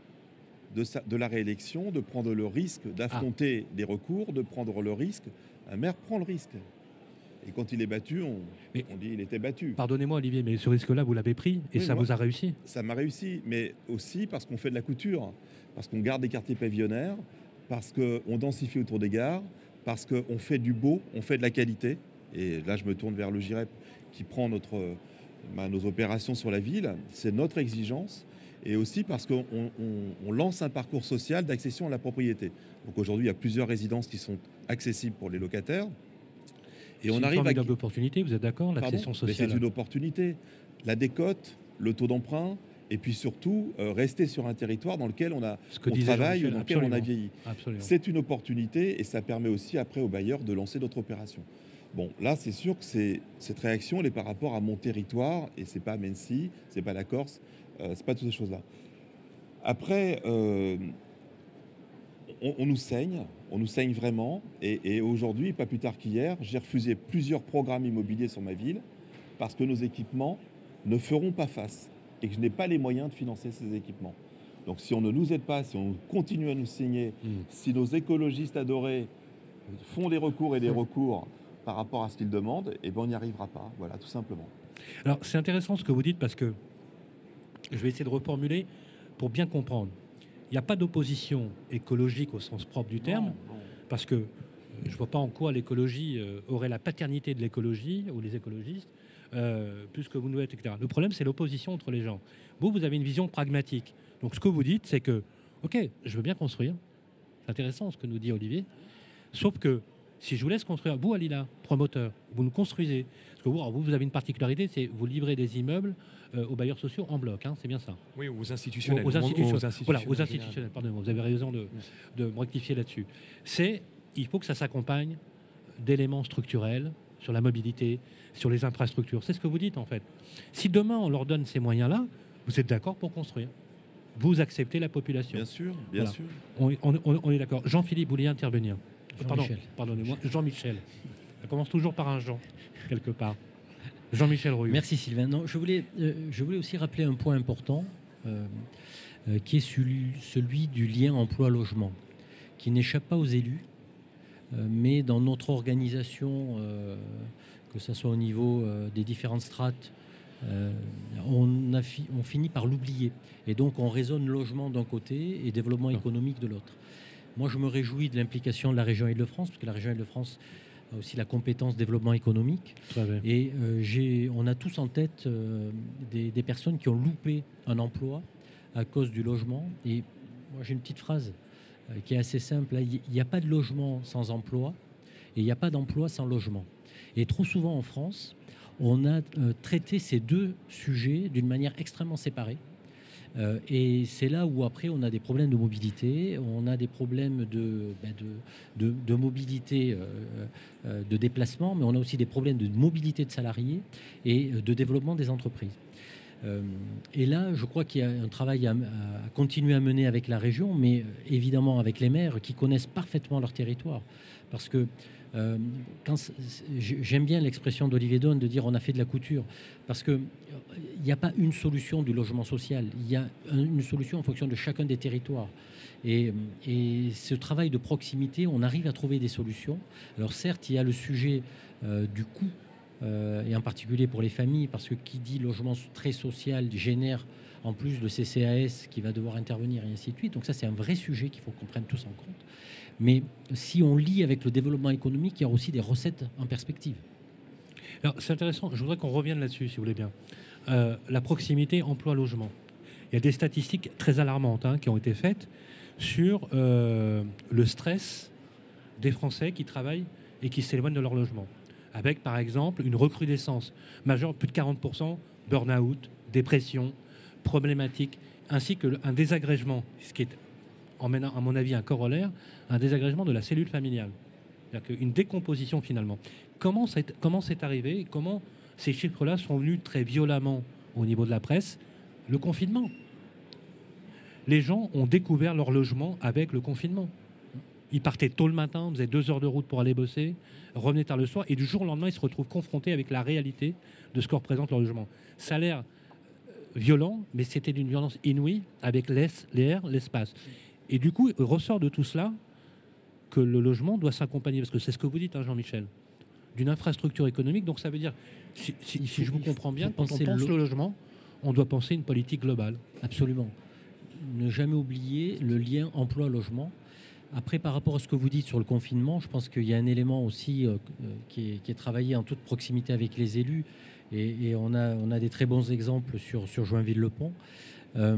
de, sa... de la réélection, de prendre le risque d'affronter ah. des recours, de prendre le risque. Un maire prend le risque. Et quand il est battu, on, mais, on dit il était battu. Pardonnez-moi Olivier, mais ce risque-là, vous l'avez pris et oui, ça moi, vous a réussi? Ça m'a réussi, mais aussi parce qu'on fait de la couture, parce qu'on garde des quartiers pavillonnaires, parce qu'on densifie autour des gares, parce qu'on fait du beau, on fait de la qualité. Et là, je me tourne vers le G I R E P qui prend notre, bah, nos opérations sur la ville. C'est notre exigence. et aussi parce qu'on on, on lance un parcours social d'accession à la propriété. Donc aujourd'hui, il y a plusieurs résidences qui sont accessibles pour les locataires. Et on arrive à une opportunité, vous êtes d'accord, l'accession sociale. C'est une opportunité. La décote, le taux d'emprunt, et puis surtout euh, rester sur un territoire dans lequel on, a, on travaille, dans lequel on a vieilli. C'est une opportunité et ça permet aussi après aux bailleurs de lancer d'autres opérations. Bon, là, c'est sûr que c'est, cette réaction, elle est par rapport à mon territoire, et c'est pas Mency, c'est pas la Corse, euh, c'est pas toutes ces choses-là. Après, euh, on, on nous saigne, on nous saigne vraiment, et, et aujourd'hui, pas plus tard qu'hier, j'ai refusé plusieurs programmes immobiliers sur ma ville parce que nos équipements ne feront pas face et que je n'ai pas les moyens de financer ces équipements. Donc, si on ne nous aide pas, si on continue à nous saigner, mmh. si nos écologistes adorés font des recours et des recours par rapport à ce qu'ils demandent, eh ben on n'y arrivera pas, voilà, tout simplement. Alors, c'est intéressant ce que vous dites parce que je vais essayer de reformuler pour bien comprendre. Il n'y a pas d'opposition écologique au sens propre du terme, non, non. Parce que je ne vois pas en quoi l'écologie euh, aurait la paternité de l'écologie ou les écologistes, euh, plus que vous nous êtes, et cetera. Le problème, c'est l'opposition entre les gens. Vous, vous avez une vision pragmatique. Donc, ce que vous dites, c'est que, OK, je veux bien construire. C'est intéressant ce que nous dit Olivier. Sauf que si je vous laisse construire, vous, Alila, promoteur, vous nous construisez. Parce que vous, alors vous, vous avez une particularité, c'est vous livrez des immeubles euh, aux bailleurs sociaux en bloc, hein, c'est bien ça. Oui, aux institutionnels. Aux, aux institutionnels. Aux institutionnels. Voilà, aux institutionnels. Pardon, vous avez raison de, de me rectifier là-dessus. C'est, il faut que ça s'accompagne d'éléments structurels sur la mobilité, sur les infrastructures. C'est ce que vous dites en fait. Si demain on leur donne ces moyens-là, vous êtes d'accord pour construire. Vous acceptez la population. Bien sûr, bien voilà. sûr. On, on, on est d'accord. Jean-Philippe, vous vouliez intervenir. Pardon, Jean-Michel. Pardonnez-moi, Jean-Michel. Ça commence toujours par un Jean, quelque part. Jean-Michel Roux. Merci Sylvain. Non, je, voulais, euh, je voulais aussi rappeler un point important, euh, euh, qui est celui, celui du lien emploi-logement, qui n'échappe pas aux élus, euh, mais dans notre organisation, euh, que ce soit au niveau euh, des différentes strates, euh, on, a fi- on finit par l'oublier. Et donc on raisonne logement d'un côté et développement économique de l'autre. Moi, je me réjouis de l'implication de la région Île-de-France, parce que la région Île-de-France a aussi la compétence développement économique. Et euh, j'ai, on a tous en tête euh, des, des personnes qui ont loupé un emploi à cause du logement. Et moi, j'ai une petite phrase euh, qui est assez simple. Il n'y a pas de logement sans emploi et il n'y a pas d'emploi sans logement. Et trop souvent en France, on a euh, traité ces deux sujets d'une manière extrêmement séparée. Euh, et c'est là où après on a des problèmes de mobilité, on a des problèmes de, ben de, de, de mobilité, euh, euh, de déplacement, mais on a aussi des problèmes de mobilité de salariés et de développement des entreprises. Euh, et là, je crois qu'il y a un travail à, à continuer à mener avec la région, mais évidemment avec les maires qui connaissent parfaitement leur territoire. Parce que Euh, quand j'aime bien l'expression d'Olivier Daune de dire on a fait de la couture, parce que il n'y a pas une solution du logement social, il y a une solution en fonction de chacun des territoires. Et, et ce travail de proximité, on arrive à trouver des solutions. Alors certes, il y a le sujet euh, du coût, euh, et en particulier pour les familles, parce que qui dit logement très social génère en plus le C C A S qui va devoir intervenir et ainsi de suite. Donc ça, c'est un vrai sujet qu'il faut qu'on prenne tous en compte. Mais si on lie avec le développement économique, il y a aussi des recettes en perspective. Alors, c'est intéressant. Je voudrais qu'on revienne là-dessus, si vous voulez bien. Euh, la proximité emploi-logement. Il y a des statistiques très alarmantes hein, qui ont été faites sur euh, le stress des Français qui travaillent et qui s'éloignent de leur logement. Avec, par exemple, une recrudescence majeure, plus de quarante pour cent, burn-out, dépression, problématique, ainsi qu'un désagrégement, ce qui est, à mon avis, un corollaire, un désagrégement de la cellule familiale. C'est-à-dire qu'une décomposition, finalement. Comment c'est, comment c'est arrivé? Comment ces chiffres-là sont venus très violemment au niveau de la presse? Le confinement. Les gens ont découvert leur logement avec le confinement. Ils partaient tôt le matin, faisaient deux heures de route pour aller bosser, revenaient tard le soir, et du jour au lendemain, ils se retrouvent confrontés avec la réalité de ce que représente leur logement. Ça a l'air violent, mais c'était d'une violence inouïe avec l'air, l'espace. Et du coup, il ressort de tout cela que le logement doit s'accompagner, parce que c'est ce que vous dites, hein, Jean-Michel, d'une infrastructure économique. Donc ça veut dire, si, si, si je vous comprends bien, quand on pense le logement, on doit penser une politique globale. Absolument. Ne jamais oublier le lien emploi-logement. Après, par rapport à ce que vous dites sur le confinement, je pense qu'il y a un élément aussi euh, qui, est, qui est travaillé en toute proximité avec les élus. Et, et on, a, on a des très bons exemples sur, sur Joinville-le-Pont. Euh,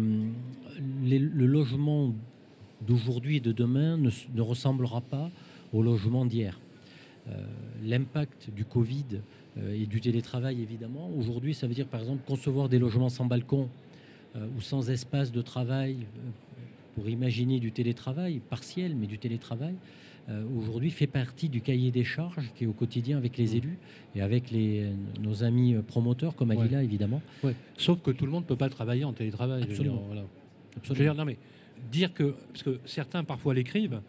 les, le logement d'aujourd'hui et de demain ne, ne ressemblera pas au logement d'hier. Euh, l'impact du Covid euh, et du télétravail, évidemment. Aujourd'hui, ça veut dire, par exemple, concevoir des logements sans balcon euh, ou sans espace de travail euh, pour imaginer du télétravail, partiel, mais du télétravail, euh, aujourd'hui fait partie du cahier des charges qui est au quotidien avec les élus et avec les, nos amis promoteurs, comme Alila, ouais. évidemment. Ouais. Sauf que tout le monde ne peut pas travailler en télétravail. Absolument. Je veux dire, voilà. Absolument. Je veux dire, non, mais dire que, parce que certains parfois l'écrivent,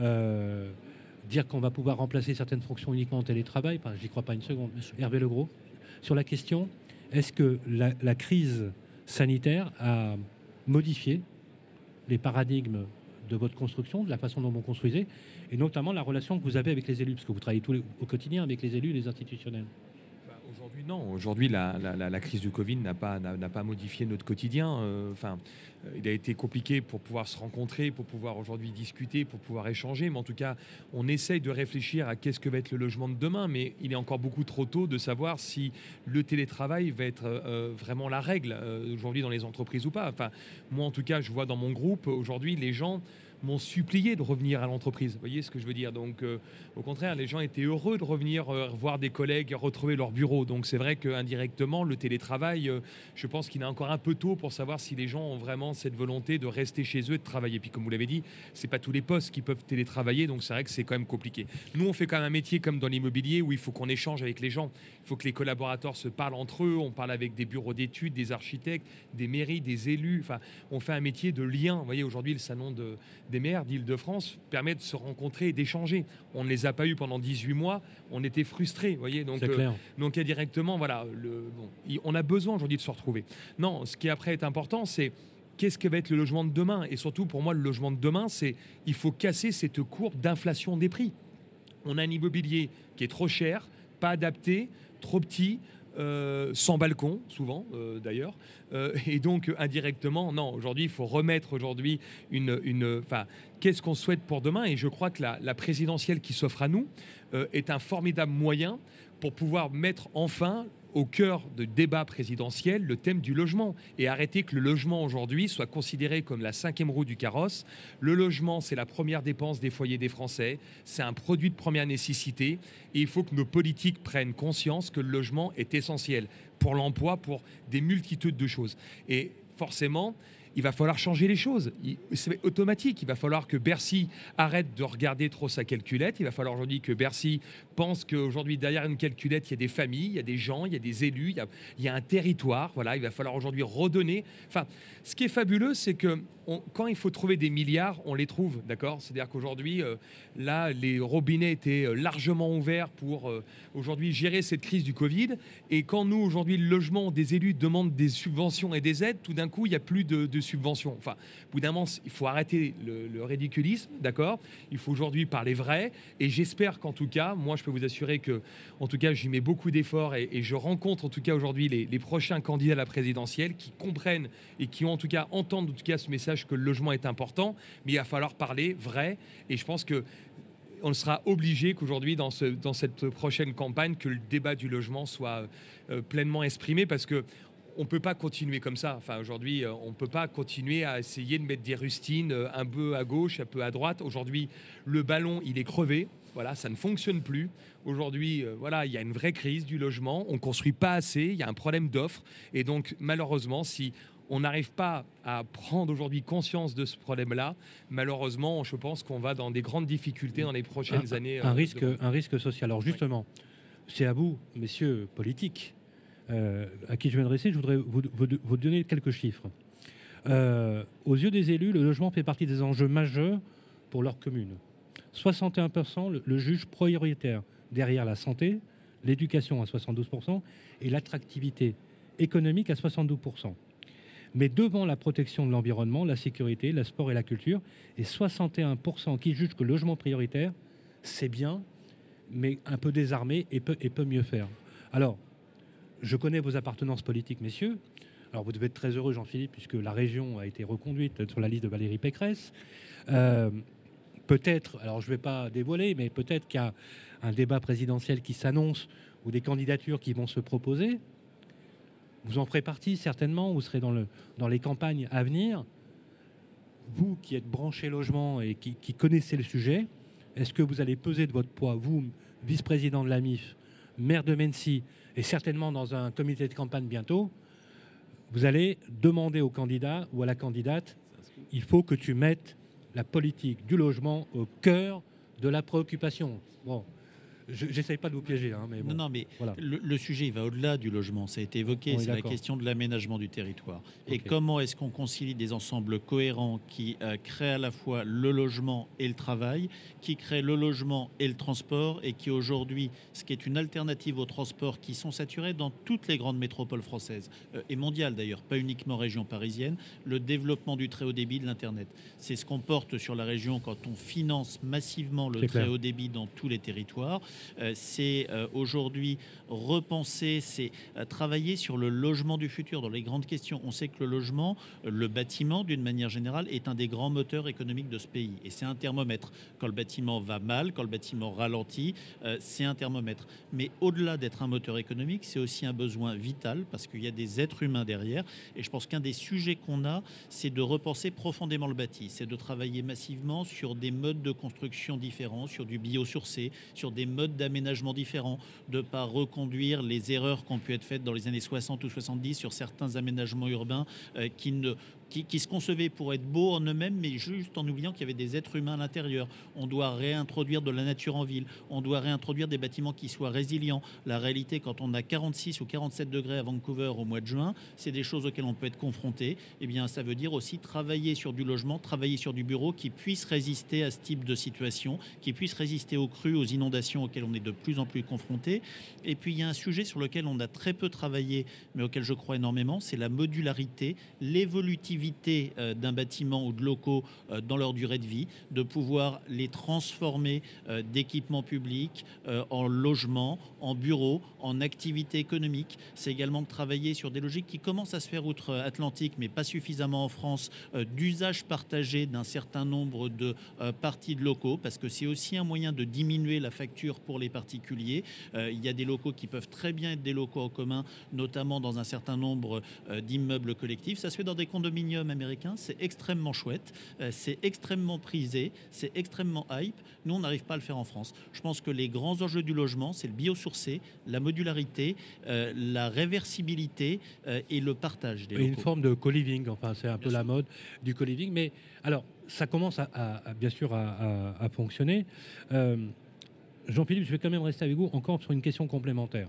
euh, dire qu'on va pouvoir remplacer certaines fonctions uniquement en télétravail, enfin, j'y crois pas une seconde. Hervé Legros, sur la question, est-ce que la, la crise sanitaire a modifié les paradigmes de votre construction, de la façon dont vous construisez, et notamment la relation que vous avez avec les élus, parce que vous travaillez tous les, au quotidien avec les élus et les institutionnels? Aujourd'hui, non. Aujourd'hui, la, la, la crise du Covid n'a pas, n'a, n'a pas modifié notre quotidien. Euh, enfin, euh, il a été compliqué pour pouvoir se rencontrer, pour pouvoir aujourd'hui discuter, pour pouvoir échanger. Mais en tout cas, on essaye de réfléchir à qu'est-ce que va être le logement de demain. Mais il est encore beaucoup trop tôt de savoir si le télétravail va être euh, vraiment la règle euh, aujourd'hui dans les entreprises ou pas. Enfin, moi, en tout cas, je vois dans mon groupe, aujourd'hui, les gens m'ont supplié de revenir à l'entreprise. Vous voyez ce que je veux dire? Donc, euh, au contraire, les gens étaient heureux de revenir euh, voir des collègues, retrouver leur bureau. Donc, c'est vrai qu'indirectement, le télétravail, euh, je pense qu'il est encore un peu tôt pour savoir si les gens ont vraiment cette volonté de rester chez eux et de travailler. Puis, comme vous l'avez dit, c'est pas tous les postes qui peuvent télétravailler, donc c'est vrai que c'est quand même compliqué. Nous, on fait quand même un métier comme dans l'immobilier où il faut qu'on échange avec les gens. Il faut que les collaborateurs se parlent entre eux. On parle avec des bureaux d'études, des architectes, des mairies, des élus. Enfin, on fait un métier de lien. Vous voyez, aujourd'hui, le salon de des maires d'Île-de-France permet de se rencontrer et d'échanger. On ne les a pas eus pendant dix-huit mois, on était frustrés, voyez. Donc, c'est clair. Euh, donc directement, voilà, le, bon, on a besoin aujourd'hui de se retrouver. Non, ce qui après est important, c'est qu'est-ce que va être le logement de demain? Et surtout, pour moi, le logement de demain, c'est il faut casser cette courbe d'inflation des prix. On a un immobilier qui est trop cher, pas adapté, trop petit, Euh, sans balcon, souvent euh, d'ailleurs, euh, et donc euh, indirectement, non, aujourd'hui il faut remettre aujourd'hui une, une, enfin, qu'est-ce qu'on souhaite pour demain, et je crois que la, la présidentielle qui s'offre à nous euh, est un formidable moyen pour pouvoir mettre enfin au cœur de débat présidentiel le thème du logement et arrêter que le logement aujourd'hui soit considéré comme la cinquième roue du carrosse. Le logement, c'est la première dépense des foyers des Français, c'est un produit de première nécessité et il faut que nos politiques prennent conscience que le logement est essentiel pour l'emploi, pour des multitudes de choses. Et forcément, il va falloir changer les choses. C'est automatique. Il va falloir que Bercy arrête de regarder trop sa calculette. Il va falloir aujourd'hui que Bercy pense qu'aujourd'hui, derrière une calculette, il y a des familles, il y a des gens, il y a des élus, il y a, il y a un territoire. Voilà, il va falloir aujourd'hui redonner. Enfin, ce qui est fabuleux, c'est que on, quand il faut trouver des milliards, on les trouve, d'accord? C'est-à-dire qu'aujourd'hui, euh, là, les robinets étaient largement ouverts pour euh, aujourd'hui gérer cette crise du Covid. Et quand nous, aujourd'hui, le logement des élus demande des subventions et des aides, tout d'un coup, il n'y a plus de, de subventions. Enfin, au bout d'un moment, il faut arrêter le, le ridiculisme, d'accord? Il faut aujourd'hui parler vrai. Et j'espère qu'en tout cas, moi, je peux vous assurer que, en tout cas, j'y mets beaucoup d'efforts et, et je rencontre en tout cas aujourd'hui les, les prochains candidats à la présidentielle qui comprennent et qui ont en tout cas entendent en tout cas ce message que le logement est important, mais il va falloir parler vrai. Et je pense que on sera obligé qu'aujourd'hui, dans, ce, dans cette prochaine campagne, que le débat du logement soit euh, pleinement exprimé, parce que on ne peut pas continuer comme ça. Enfin, aujourd'hui, on ne peut pas continuer à essayer de mettre des rustines un peu à gauche, un peu à droite. Aujourd'hui, le ballon, il est crevé. Voilà, ça ne fonctionne plus. Aujourd'hui, euh, voilà, il y a une vraie crise du logement. On ne construit pas assez. Il y a un problème d'offre. Et donc, malheureusement, si on n'arrive pas à prendre aujourd'hui conscience de ce problème-là, malheureusement, je pense qu'on va dans des grandes difficultés dans les prochaines un, années. Un, euh, risque, de... un risque social. Alors justement, oui. C'est à vous, messieurs politiques, euh, à qui je vais m'adresser. Je voudrais vous, vous, vous donner quelques chiffres. Euh, aux yeux des élus, le logement fait partie des enjeux majeurs pour leur commune. soixante et un pour cent le, le juge prioritaire derrière la santé, l'éducation à soixante-douze pour cent et l'attractivité économique à soixante-douze pour cent. Mais devant la protection de l'environnement, la sécurité, le sport et la culture, et soixante et un pour cent qui jugent que le logement prioritaire, c'est bien, mais un peu désarmé et peut, et peut mieux faire. Alors, je connais vos appartenances politiques, messieurs. Alors, vous devez être très heureux, Jean-Philippe, puisque la région a été reconduite sur la liste de Valérie Pécresse. Euh, peut-être, alors je ne vais pas dévoiler, mais peut-être qu'il y a un débat présidentiel qui s'annonce ou des candidatures qui vont se proposer. vous en ferez partie certainement, vous serez dans, le, dans les campagnes à venir. Vous qui êtes branché logement et qui, qui connaissez le sujet, est-ce que vous allez peser de votre poids, vous, vice-président de l'A M I F, maire de Mennecy, et certainement dans un comité de campagne bientôt, vous allez demander au candidat ou à la candidate, il faut que tu mettes la politique du logement au cœur de la préoccupation. Bon, j'essaye pas de vous piéger, hein, mais bon, non, non, mais voilà. le, le sujet il va au-delà du logement. Ça a été évoqué, c'est la question de l'aménagement du territoire. Et Okay. comment est-ce qu'on concilie des ensembles cohérents qui euh, créent à la fois le logement et le travail, qui créent le logement et le transport, et qui aujourd'hui, ce qui est une alternative aux transports qui sont saturés dans toutes les grandes métropoles françaises, euh, et mondiales d'ailleurs, pas uniquement région parisienne, le développement du très haut débit, de l'Internet. C'est ce qu'on porte sur la région quand on finance massivement le C'est très clair. haut débit dans tous les territoires. Euh, c'est euh, aujourd'hui repenser, c'est euh, travailler sur le logement du futur, dans les grandes questions. On sait que le logement, euh, le bâtiment d'une manière générale, est un des grands moteurs économiques de ce pays. Et c'est un thermomètre. Quand le bâtiment va mal, quand le bâtiment ralentit, euh, c'est un thermomètre. Mais au-delà d'être un moteur économique, c'est aussi un besoin vital, parce qu'il y a des êtres humains derrière. Et je pense qu'un des sujets qu'on a, c'est de repenser profondément le bâti. C'est de travailler massivement sur des modes de construction différents, sur du biosourcé, sur des modes d'aménagement différents, de ne pas reconduire les erreurs qui ont pu être faites dans les années soixante ou soixante-dix sur certains aménagements urbains euh, qui ne... Qui, qui se concevaient pour être beaux en eux-mêmes, mais juste en oubliant qu'il y avait des êtres humains à l'intérieur. On doit réintroduire de la nature en ville, on doit réintroduire des bâtiments qui soient résilients. La réalité, quand on a quarante-six ou quarante-sept degrés à Vancouver au mois de juin, c'est des choses auxquelles on peut être confronté. Eh bien, ça veut dire aussi travailler sur du logement, travailler sur du bureau qui puisse résister à ce type de situation, qui puisse résister aux crues, aux inondations auxquelles on est de plus en plus confronté. Et puis, il y a un sujet sur lequel on a très peu travaillé, mais auquel je crois énormément, c'est la modularité, l'évolutivité d'un bâtiment ou de locaux dans leur durée de vie, de pouvoir les transformer d'équipements publics en logements, en bureaux, en activités économiques. C'est également de travailler sur des logiques qui commencent à se faire outre-Atlantique, mais pas suffisamment en France, d'usage partagé d'un certain nombre de parties de locaux, parce que c'est aussi un moyen de diminuer la facture pour les particuliers. Il y a des locaux qui peuvent très bien être des locaux en commun, notamment dans un certain nombre d'immeubles collectifs. Ça se fait dans des condominiums américain, c'est extrêmement chouette, euh, c'est extrêmement prisé, c'est extrêmement hype. Nous, on n'arrive pas à le faire en France. Je pense que les grands enjeux du logement, c'est le biosourcé, la modularité, euh, la réversibilité euh, et le partage des et locaux. une forme de co-living, enfin c'est un peu Bien la sûr. mode du co-living, mais alors ça commence à, à- à, bien sûr à, à- à fonctionner. Euh, Jean-Philippe, je vais quand même rester avec vous encore sur une question complémentaire.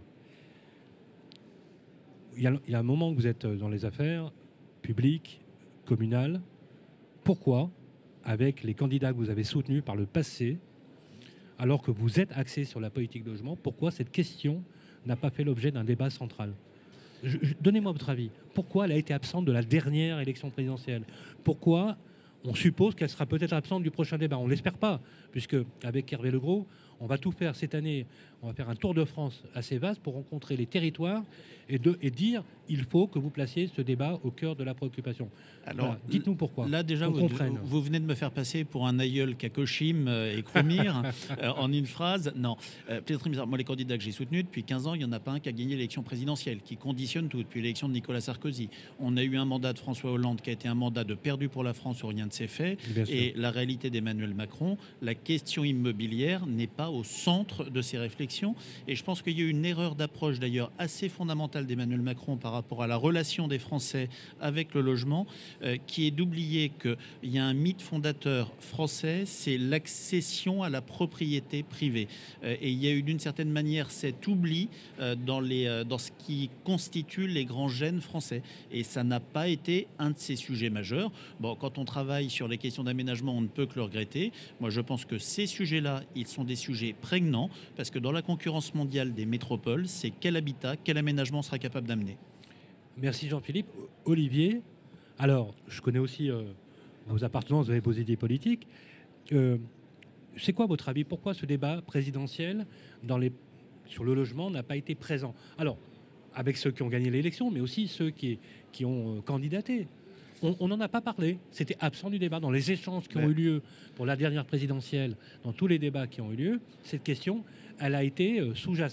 Il y a, il y a un moment que vous êtes dans les affaires publiques, communales. Pourquoi, avec les candidats que vous avez soutenus par le passé, alors que vous êtes axé sur la politique de logement, pourquoi cette question n'a pas fait l'objet d'un débat central ? Je- je- Donnez-moi votre avis. Pourquoi elle a été absente de la dernière élection présidentielle ? Pourquoi on suppose qu'elle sera peut-être absente du prochain débat ? On ne l'espère pas, puisque avec Hervé Legros, on va tout faire cette année. On va faire un tour de France assez vaste pour rencontrer les territoires et, de, et dire il faut que vous placiez ce débat au cœur de la préoccupation. Alors, Voilà. Dites-nous pourquoi. Là, déjà, qu'on vous, comprenne. vous venez de me faire passer pour un aïeul Kakoshim euh, et Kromir euh, en une phrase. Non, euh, peut-être bizarre. Moi, les candidats que j'ai soutenus depuis quinze ans, il n'y en a pas un qui a gagné l'élection présidentielle, qui conditionne tout. Depuis l'élection de Nicolas Sarkozy, on a eu un mandat de François Hollande qui a été un mandat de perdu pour la France où rien ne s'est fait. Bien sûr. Et la réalité d'Emmanuel Macron, la question immobilière n'est pas au centre de ses réflexions. Et je pense qu'il y a eu une erreur d'approche d'ailleurs assez fondamentale d'Emmanuel Macron par rapport à la relation des Français avec le logement, euh, qui est d'oublier qu'il y a un mythe fondateur français, c'est l'accession à la propriété privée. Euh, et il y a eu d'une certaine manière cet oubli euh, dans, les, euh, dans ce qui constitue les grands gènes français. Et ça n'a pas été un de ces sujets majeurs. Bon, quand on travaille sur les questions d'aménagement, on ne peut que le regretter. Moi, je pense que ces sujets-là, ils sont des sujets prégnants, parce que dans la concurrence mondiale des métropoles, c'est quel habitat, quel aménagement on sera capable d'amener. Merci Jean-Philippe. Olivier, alors je connais aussi euh, vos appartenances, vous avez vos idées politiques. Euh, c'est quoi votre avis ? Pourquoi ce débat présidentiel dans les, sur le logement n'a pas été présent ? Alors, avec ceux qui ont gagné l'élection, mais aussi ceux qui, qui ont euh, candidaté. On n'en a pas parlé. C'était absent du débat. Dans les échanges qui ont Mais- eu lieu pour la dernière présidentielle, dans tous les débats qui ont eu lieu, cette question, elle a été euh, sous-jacente,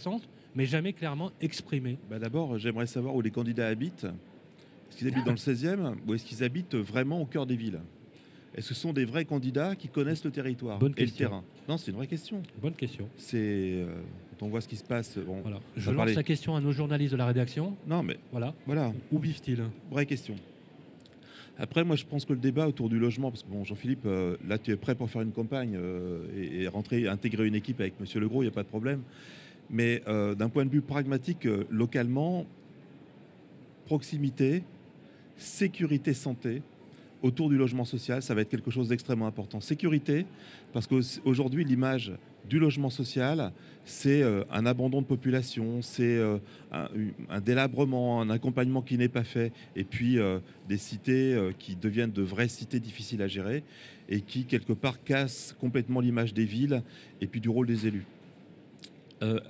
mais jamais clairement exprimé. Bah d'abord, j'aimerais savoir où les candidats habitent. Est-ce qu'ils habitent dans le seizième ou est-ce qu'ils habitent vraiment au cœur des villes? Est-ce que ce sont des vrais candidats qui connaissent le territoire Bonne et le question. terrain? Non, c'est une vraie question. Bonne question. C'est euh, quand on voit ce qui se passe. Bon, Voilà. on Je va lance parler- la question à nos journalistes de la rédaction. Non, mais Voilà. voilà, Où vivent-ils? vraie question. Après, moi, je pense que le débat autour du logement, parce que bon, Jean-Philippe, euh, là, tu es prêt pour faire une campagne euh, et, et rentrer, intégrer une équipe avec Monsieur Legros, il n'y a pas de problème. Mais euh, d'un point de vue pragmatique, euh, localement, proximité, sécurité, santé, autour du logement social, ça va être quelque chose d'extrêmement important. Sécurité, parce qu'aujourd'hui, l'image du logement social, c'est euh, un abandon de population, c'est euh, un, un délabrement, un accompagnement qui n'est pas fait, et puis euh, des cités euh, qui deviennent de vraies cités difficiles à gérer, et qui, quelque part, cassent complètement l'image des villes, et puis du rôle des élus. Euh,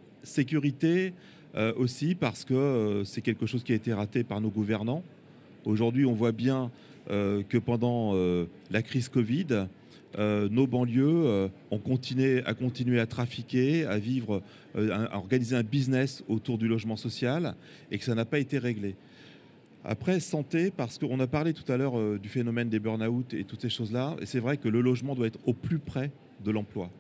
sécurité euh, aussi, parce que euh, c'est quelque chose qui a été raté par nos gouvernants. Aujourd'hui, on voit bien euh, que pendant euh, la crise Covid, euh, nos banlieues euh, ont continué à continuer à trafiquer, à vivre, euh, à organiser un business autour du logement social et que ça n'a pas été réglé. Après, santé, parce qu'on a parlé tout à l'heure euh, du phénomène des burn-out et toutes ces choses-là, et c'est vrai que le logement doit être au plus près de l'emploi.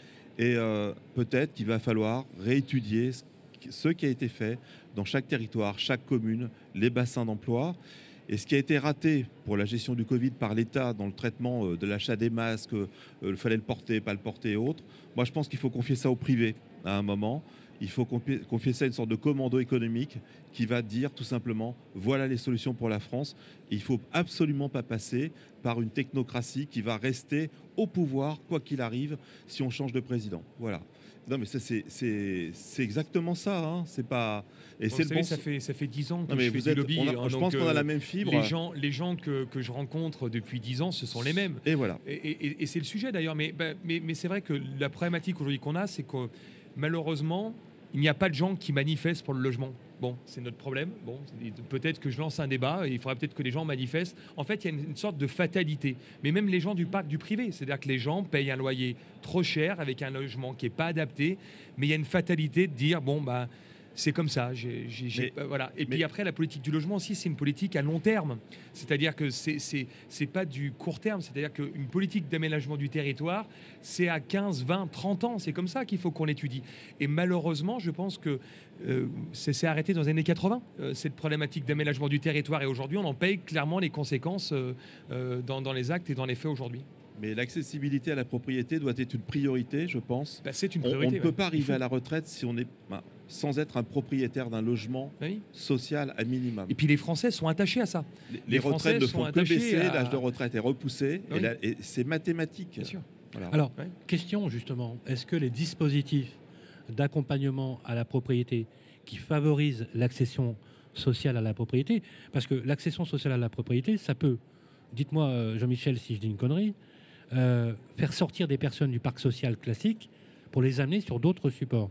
Et euh, peut-être qu'il va falloir réétudier ce, ce qui a été fait dans chaque territoire, chaque commune, les bassins d'emploi. Et ce qui a été raté pour la gestion du Covid par l'État dans le traitement de l'achat des masques, il fallait le porter, pas le porter et autres, moi je pense qu'il faut confier ça au privé à un moment. Il faut confier ça à une sorte de commando économique qui va dire tout simplement voilà les solutions pour la France. Et il ne faut absolument pas passer par une technocratie qui va rester au pouvoir quoi qu'il arrive si on change de président. Voilà. Non mais ça c'est c'est c'est exactement ça. Hein. C'est pas et Bon, c'est vous le savez, bon. ça fait ça fait dix ans que Non, mais je fais vous du êtes- lobby. on a- hein, je donc, pense qu'on a euh, la même fibre. Les gens, les gens que, que je rencontre depuis dix ans, ce sont les mêmes. Et voilà. Et, et- et c'est le sujet d'ailleurs. Mais, bah, mais, mais c'est vrai que la problématique aujourd'hui qu'on a, c'est que malheureusement, il n'y a pas de gens qui manifestent pour le logement. Bon, c'est notre problème. Bon, peut-être que je lance un débat et il faudra peut-être que les gens manifestent. En fait, il y a une, une sorte de fatalité. Mais même les gens du parc du privé, c'est-à-dire que les gens payent un loyer trop cher avec un logement qui n'est pas adapté. Mais il y a une fatalité de dire bon bah c'est comme ça. J'ai, j'ai, j'ai- Mais- voilà. Et mais- puis après, la politique du logement aussi, c'est une politique à long terme. C'est-à-dire que c'est c'est c'est pas du court terme. C'est-à-dire qu'une politique d'aménagement du territoire, c'est à quinze, vingt, trente ans. C'est comme ça qu'il faut qu'on l'étudie. Et malheureusement, je pense que euh, c'est c'est arrêté dans les années quatre-vingts, euh, cette problématique d'aménagement du territoire. Et aujourd'hui, on en paye clairement les conséquences euh, euh, dans, dans les actes et dans les faits aujourd'hui. Mais l'accessibilité à la propriété doit être une priorité, je pense. Bah, c'est une On, on priorité. ne peut ouais. pas Il arriver faut- à la retraite si on est bah, sans être un propriétaire d'un logement Bah oui. social à minimum. Et puis les Français sont attachés à ça. Les, les les Français retraites ne sont font que attachés baisser, à- l'âge de retraite est repoussé, Oui. et, là- et c'est mathématique. Bien sûr. Voilà. Alors, Ouais. question justement, est-ce que les dispositifs d'accompagnement à la propriété qui favorisent l'accession sociale à la propriété, parce que l'accession sociale à la propriété, ça peut, dites-moi euh, Jean-Michel si je dis une connerie, euh, faire sortir des personnes du parc social classique pour les amener sur d'autres supports.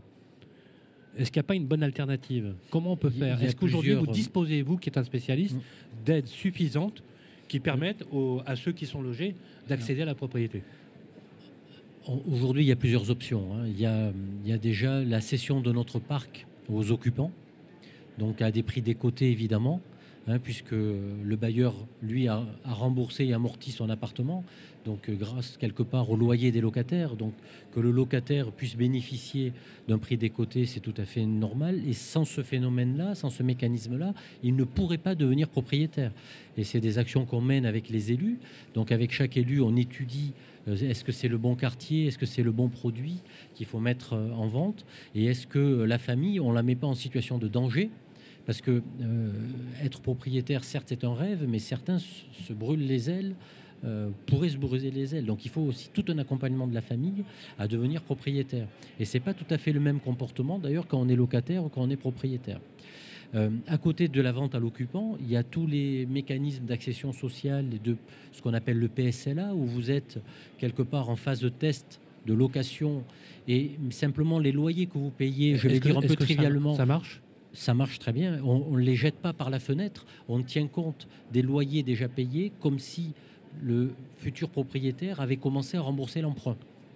Est-ce qu'il n'y a pas une bonne alternative? Comment on peut Il y a- faire? il y a Est-ce qu'aujourd'hui vous plusieurs- disposez, vous qui êtes un spécialiste, Mm. d'aides suffisantes qui permettent aux- à ceux qui sont logés d'accéder à la propriété? Aujourd'hui, il y a plusieurs options. hein. Il y a, il y a déjà la cession de notre parc aux occupants, donc à des prix décotés évidemment, hein, puisque le bailleur, lui, a, a remboursé et amorti son appartement, donc euh, grâce quelque part au loyer des locataires. Donc que le locataire puisse bénéficier d'un prix décoté, c'est tout à fait normal. Et sans ce phénomène-là, sans ce mécanisme-là, il ne pourrait pas devenir propriétaire. Et c'est des actions qu'on mène avec les élus. Donc avec chaque élu, on étudie euh, est-ce que c'est le bon quartier, est-ce que c'est le bon produit qu'il faut mettre euh, en vente, et est-ce que euh, la famille, on ne la met pas en situation de danger? Parce que euh, être propriétaire, certes, c'est un rêve, mais certains s- se brûlent les ailes, euh, pourraient se brûler les ailes. Donc il faut aussi tout un accompagnement de la famille à devenir propriétaire. Et ce n'est pas tout à fait le même comportement, d'ailleurs, quand on est locataire ou quand on est propriétaire. Euh, à côté de la vente à l'occupant, il y a tous les mécanismes d'accession sociale et de ce qu'on appelle le P S L A, où vous êtes quelque part en phase de test de location et simplement les loyers que vous payez, je vais Est-ce que- dire un est-ce peu que ça- trivialement, ça marche? ça marche très bien. On ne les jette pas par la fenêtre. On tient compte des loyers déjà payés comme si le futur propriétaire avait commencé à rembourser l'emprunt.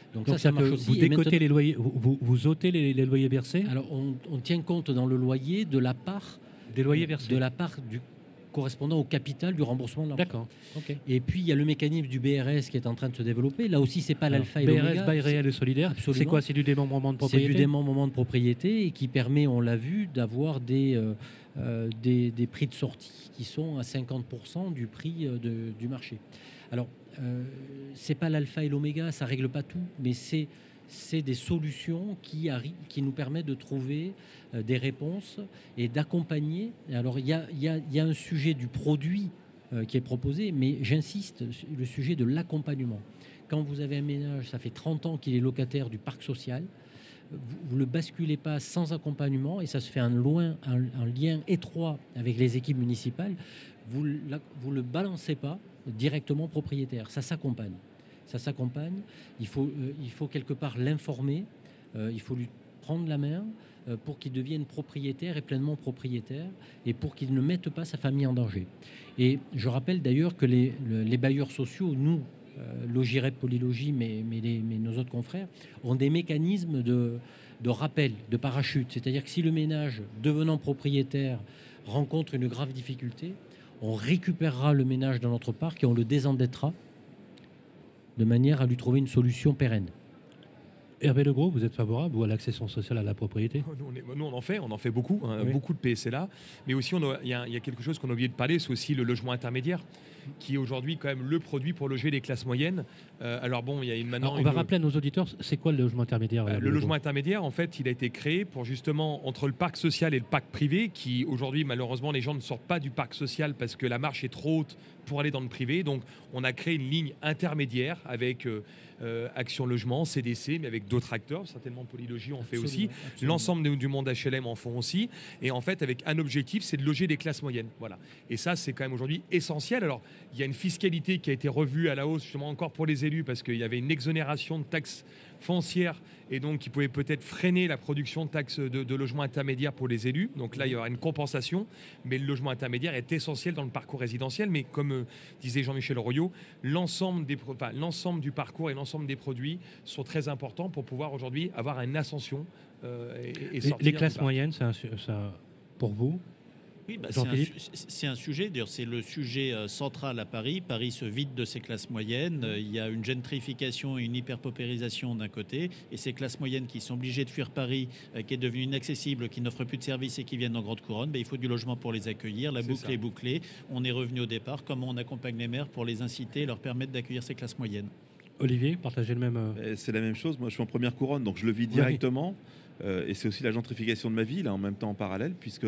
Donc, Donc ça, ça marche que aussi. vous Et décotez maintenant- les loyers, vous, vous, vous ôtez les, les loyers versés Alors, on, on tient compte dans le loyer de la part, des loyers versés. de la part du correspondant au capital du remboursement de l'emprunt. D'accord. Ok. Et puis, il y a le mécanisme du B R S qui est en train de se développer. Là aussi, c'est pas l'alpha et B R l'oméga. S, bail réel et solidaire. Absolument. C'est quoi? C'est du démembrement de C'est propriété. du démembrement de propriété et qui permet, on l'a vu, d'avoir des, euh, euh, des, des prix de sortie qui sont à cinquante pour cent du prix euh, de- du marché. Alors, euh, c'est pas l'alpha et l'oméga, ça règle pas tout, mais c'est c'est des solutions qui, arri- qui nous permettent de trouver euh, des réponses et d'accompagner. Alors, il y a, il y a- il y a un sujet du produit euh, qui est proposé, mais j'insiste, le sujet de l'accompagnement. Quand vous avez un ménage, ça fait trente ans qu'il est locataire du parc social, vous ne le basculez pas sans accompagnement, et ça se fait en, loin, un, un lien étroit avec les équipes municipales, vous ne le balancez pas directement propriétaire, ça s'accompagne. Ça s'accompagne, il faut, euh, il faut quelque part l'informer, euh, il faut lui prendre la main euh, pour qu'il devienne propriétaire et pleinement propriétaire, et pour qu'il ne mette pas sa famille en danger. Et je rappelle d'ailleurs que les, le- les bailleurs sociaux, nous, euh, Logirep, Polylogis, mais, mais, les- mais nos autres confrères, ont des mécanismes de, de rappel, de parachute. C'est-à-dire que si le ménage, devenant propriétaire, rencontre une grave difficulté, on récupérera le ménage dans notre parc et on le désendettera de manière à lui trouver une solution pérenne. Hervé Legros, vous êtes favorable ou à l'accession sociale à la propriété? Nous on, est- nous, on en fait, on en fait beaucoup, hein, Oui. beaucoup de P S L A. Mais aussi, on a- il y, a- il y a quelque chose qu'on a oublié de parler, c'est aussi le logement intermédiaire, qui est aujourd'hui quand même le produit pour loger les classes moyennes. Euh, alors bon, il y a une, maintenant Alors, on va une- rappeler à nos auditeurs, c'est quoi le logement intermédiaire? Euh, Hervé le Legros logement intermédiaire, en fait, il a été créé pour justement, entre le parc social et le parc privé, qui aujourd'hui, malheureusement, les gens ne sortent pas du parc social parce que la marche est trop haute pour aller dans le privé. Donc, on a créé une ligne intermédiaire avec euh, euh, Action Logement, C D C, mais avec d'autres acteurs. Certainement, Polylogis en fait aussi. Absolument, absolument. L'ensemble de- du monde H L M en font aussi. Et en fait, avec un objectif, c'est de loger des classes moyennes. Voilà. Et ça, c'est quand même aujourd'hui essentiel. Alors, il y a une fiscalité qui a été revue à la hausse, justement, encore pour les élus, parce qu'il y avait une exonération de taxes foncières et donc qui pouvait peut-être freiner la production de taxes de, de logements intermédiaires pour les élus. Donc là, il y aura une compensation, mais le logement intermédiaire est essentiel dans le parcours résidentiel. Mais comme euh, disait Jean-Michel Royot, l'ensemble des pro- enfin, l'ensemble du parcours et l'ensemble des produits sont très importants pour pouvoir aujourd'hui avoir une ascension euh, et, et Les, sortir les du classes parc. moyennes, c'est un su- ça, pour vous? Oui, bah, c'est un, Jean-Philippe su- c'est un sujet, d'ailleurs, c'est le sujet euh, central à Paris. Paris se vide de ses classes moyennes. Euh, il y a une gentrification et une hyperpaupérisation d'un côté. Et ces classes moyennes qui sont obligées de fuir Paris, euh, qui est devenue inaccessible, qui n'offre plus de services et qui viennent en grande couronne, bah, il faut du logement pour les accueillir. La C'est boucle ça. est bouclée. On est revenu au départ. Comment on accompagne les maires pour les inciter, leur permettre d'accueillir ces classes moyennes? Olivier, partagez le même... euh, Et C'est la même chose. Moi, je suis en première couronne, donc je le vis directement. Euh, et c'est aussi la gentrification de ma ville, hein, en même temps en parallèle, puisque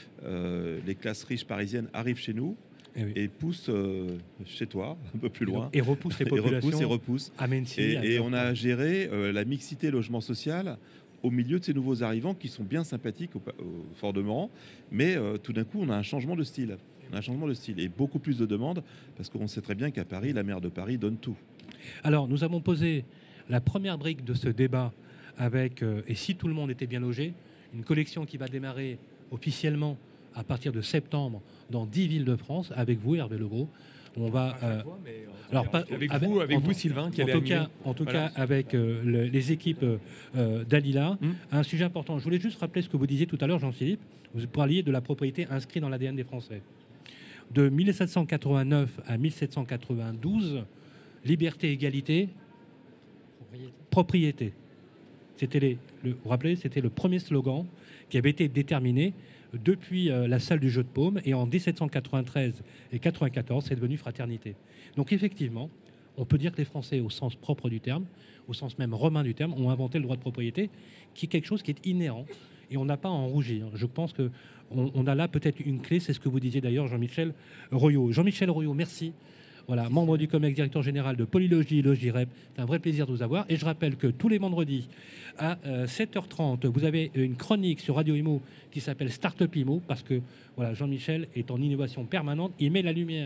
euh, les classes riches parisiennes arrivent chez nous eh oui. et poussent euh, chez toi, un peu plus loin. Et repousse les Et populations repoussent et repoussent. à Mency. Et, à et on a Tours. à gérer euh, la mixité logement social au milieu de ces nouveaux arrivants qui sont bien sympathiques au, au Fort Demeurant, mais euh, tout d'un coup, on a un changement de style. On a un changement de style et beaucoup plus de demandes parce qu'on sait très bien qu'à Paris, la maire de Paris donne tout. Alors, nous avons posé la première brique de ce débat avec, euh, et si tout le monde était bien logé, une collection qui va démarrer officiellement à partir de septembre dans dix villes de France, avec vous, Hervé Legros. On va... euh, alors, pas- avec avec- vous, avec en- vous, Sylvain, qui en allez tout animer. cas, en tout Voilà. cas, avec euh, le- les équipes euh, euh, d'Alila, Hmm. un sujet important. Je voulais juste rappeler ce que vous disiez tout à l'heure, Jean-Philippe. Vous parliez de la propriété inscrite dans l'A D N des Français. De mille sept cent quatre-vingt-neuf à mille sept cent quatre-vingt-douze, liberté, égalité, propriété. C'était les, le, vous vous rappelez, c'était le premier slogan qui avait été déterminé depuis euh, la salle du jeu de paume, et en dix-sept cent quatre-vingt-treize et quatre-vingt-quatorze, c'est devenu fraternité. Donc effectivement, on peut dire que les Français, au sens propre du terme, au sens même romain du terme, ont inventé le droit de propriété, qui est quelque chose qui est inhérent, et on n'a pas à en rougir. Je pense que on, on a là peut-être une clé, c'est ce que vous disiez d'ailleurs, Jean-Michel Royot. Jean-Michel Royot, merci. Voilà, membre du COMEX, directeur général de Polylogis, Logirep. C'est un vrai plaisir de vous avoir. Et je rappelle que tous les vendredis, à euh, sept heures trente, vous avez une chronique sur Radio Imo qui s'appelle Startup Imo, parce que voilà, Jean-Michel est en innovation permanente. Il met la lumière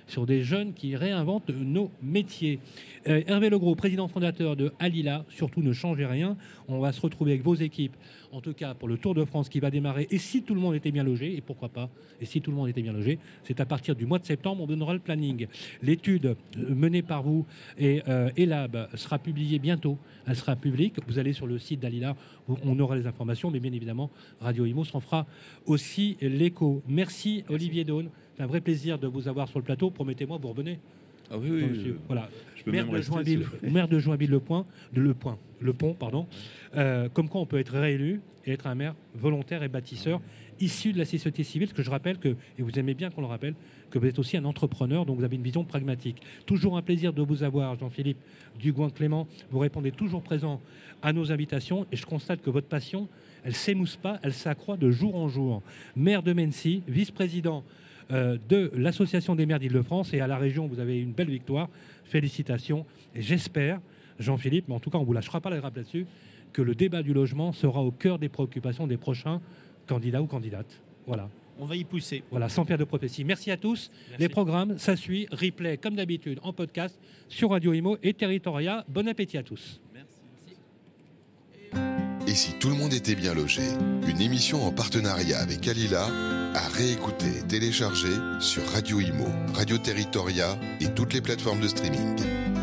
sur des jeunes qui réinventent nos métiers. Euh, Hervé Legros, président fondateur de Alila, surtout ne changez rien. On va se retrouver avec vos équipes, en tout cas pour le Tour de France qui va démarrer. Et si tout le monde était bien logé, et pourquoi pas, et si tout le monde était bien logé, c'est à partir du mois de septembre, on donnera le planning. L'étude menée par vous et euh, Elab sera publiée bientôt. Elle sera publique. Vous allez sur le site d'Alila, on aura les informations, mais bien évidemment, Radio Imo s'en fera aussi l'écho. Merci, Merci. Olivier Daune. C'est un vrai plaisir de vous avoir sur le plateau. Promettez-moi, vous revenez. Ah oui, oui, Donc, je, voilà. je peux maire, même de rester, Joinville, si maire de Joinville-le-Point, de Le Point, Le Pont, pardon. Euh, comme quoi on peut être réélu et être un maire volontaire et bâtisseur, issu de la société civile, parce que je rappelle que, et vous aimez bien qu'on le rappelle, que vous êtes aussi un entrepreneur, donc vous avez une vision pragmatique. Toujours un plaisir de vous avoir, Jean-Philippe Dugouin-Clément. Vous répondez toujours présent à nos invitations, et je constate que votre passion, elle s'émousse pas, elle s'accroît de jour en jour. Maire de Mennecy, vice-président Euh, de l'Association des maires d'Île-de-France, et à la région, vous avez une belle victoire. Félicitations. Et j'espère, Jean-Philippe, mais en tout cas, on ne vous lâchera pas la grappe là-dessus, que le débat du logement sera au cœur des préoccupations des prochains candidats ou candidates. Voilà. On va y pousser. Voilà, sans perdre de prophétie. Merci à tous. Merci. Les programmes, ça suit. Replay, comme d'habitude, en podcast sur Radio Imo et Territoria. Bon appétit à tous. Merci. Et si tout le monde était bien logé, une émission en partenariat avec Alila, à réécouter et télécharger sur Radio Imo, Radio Territoria et toutes les plateformes de streaming.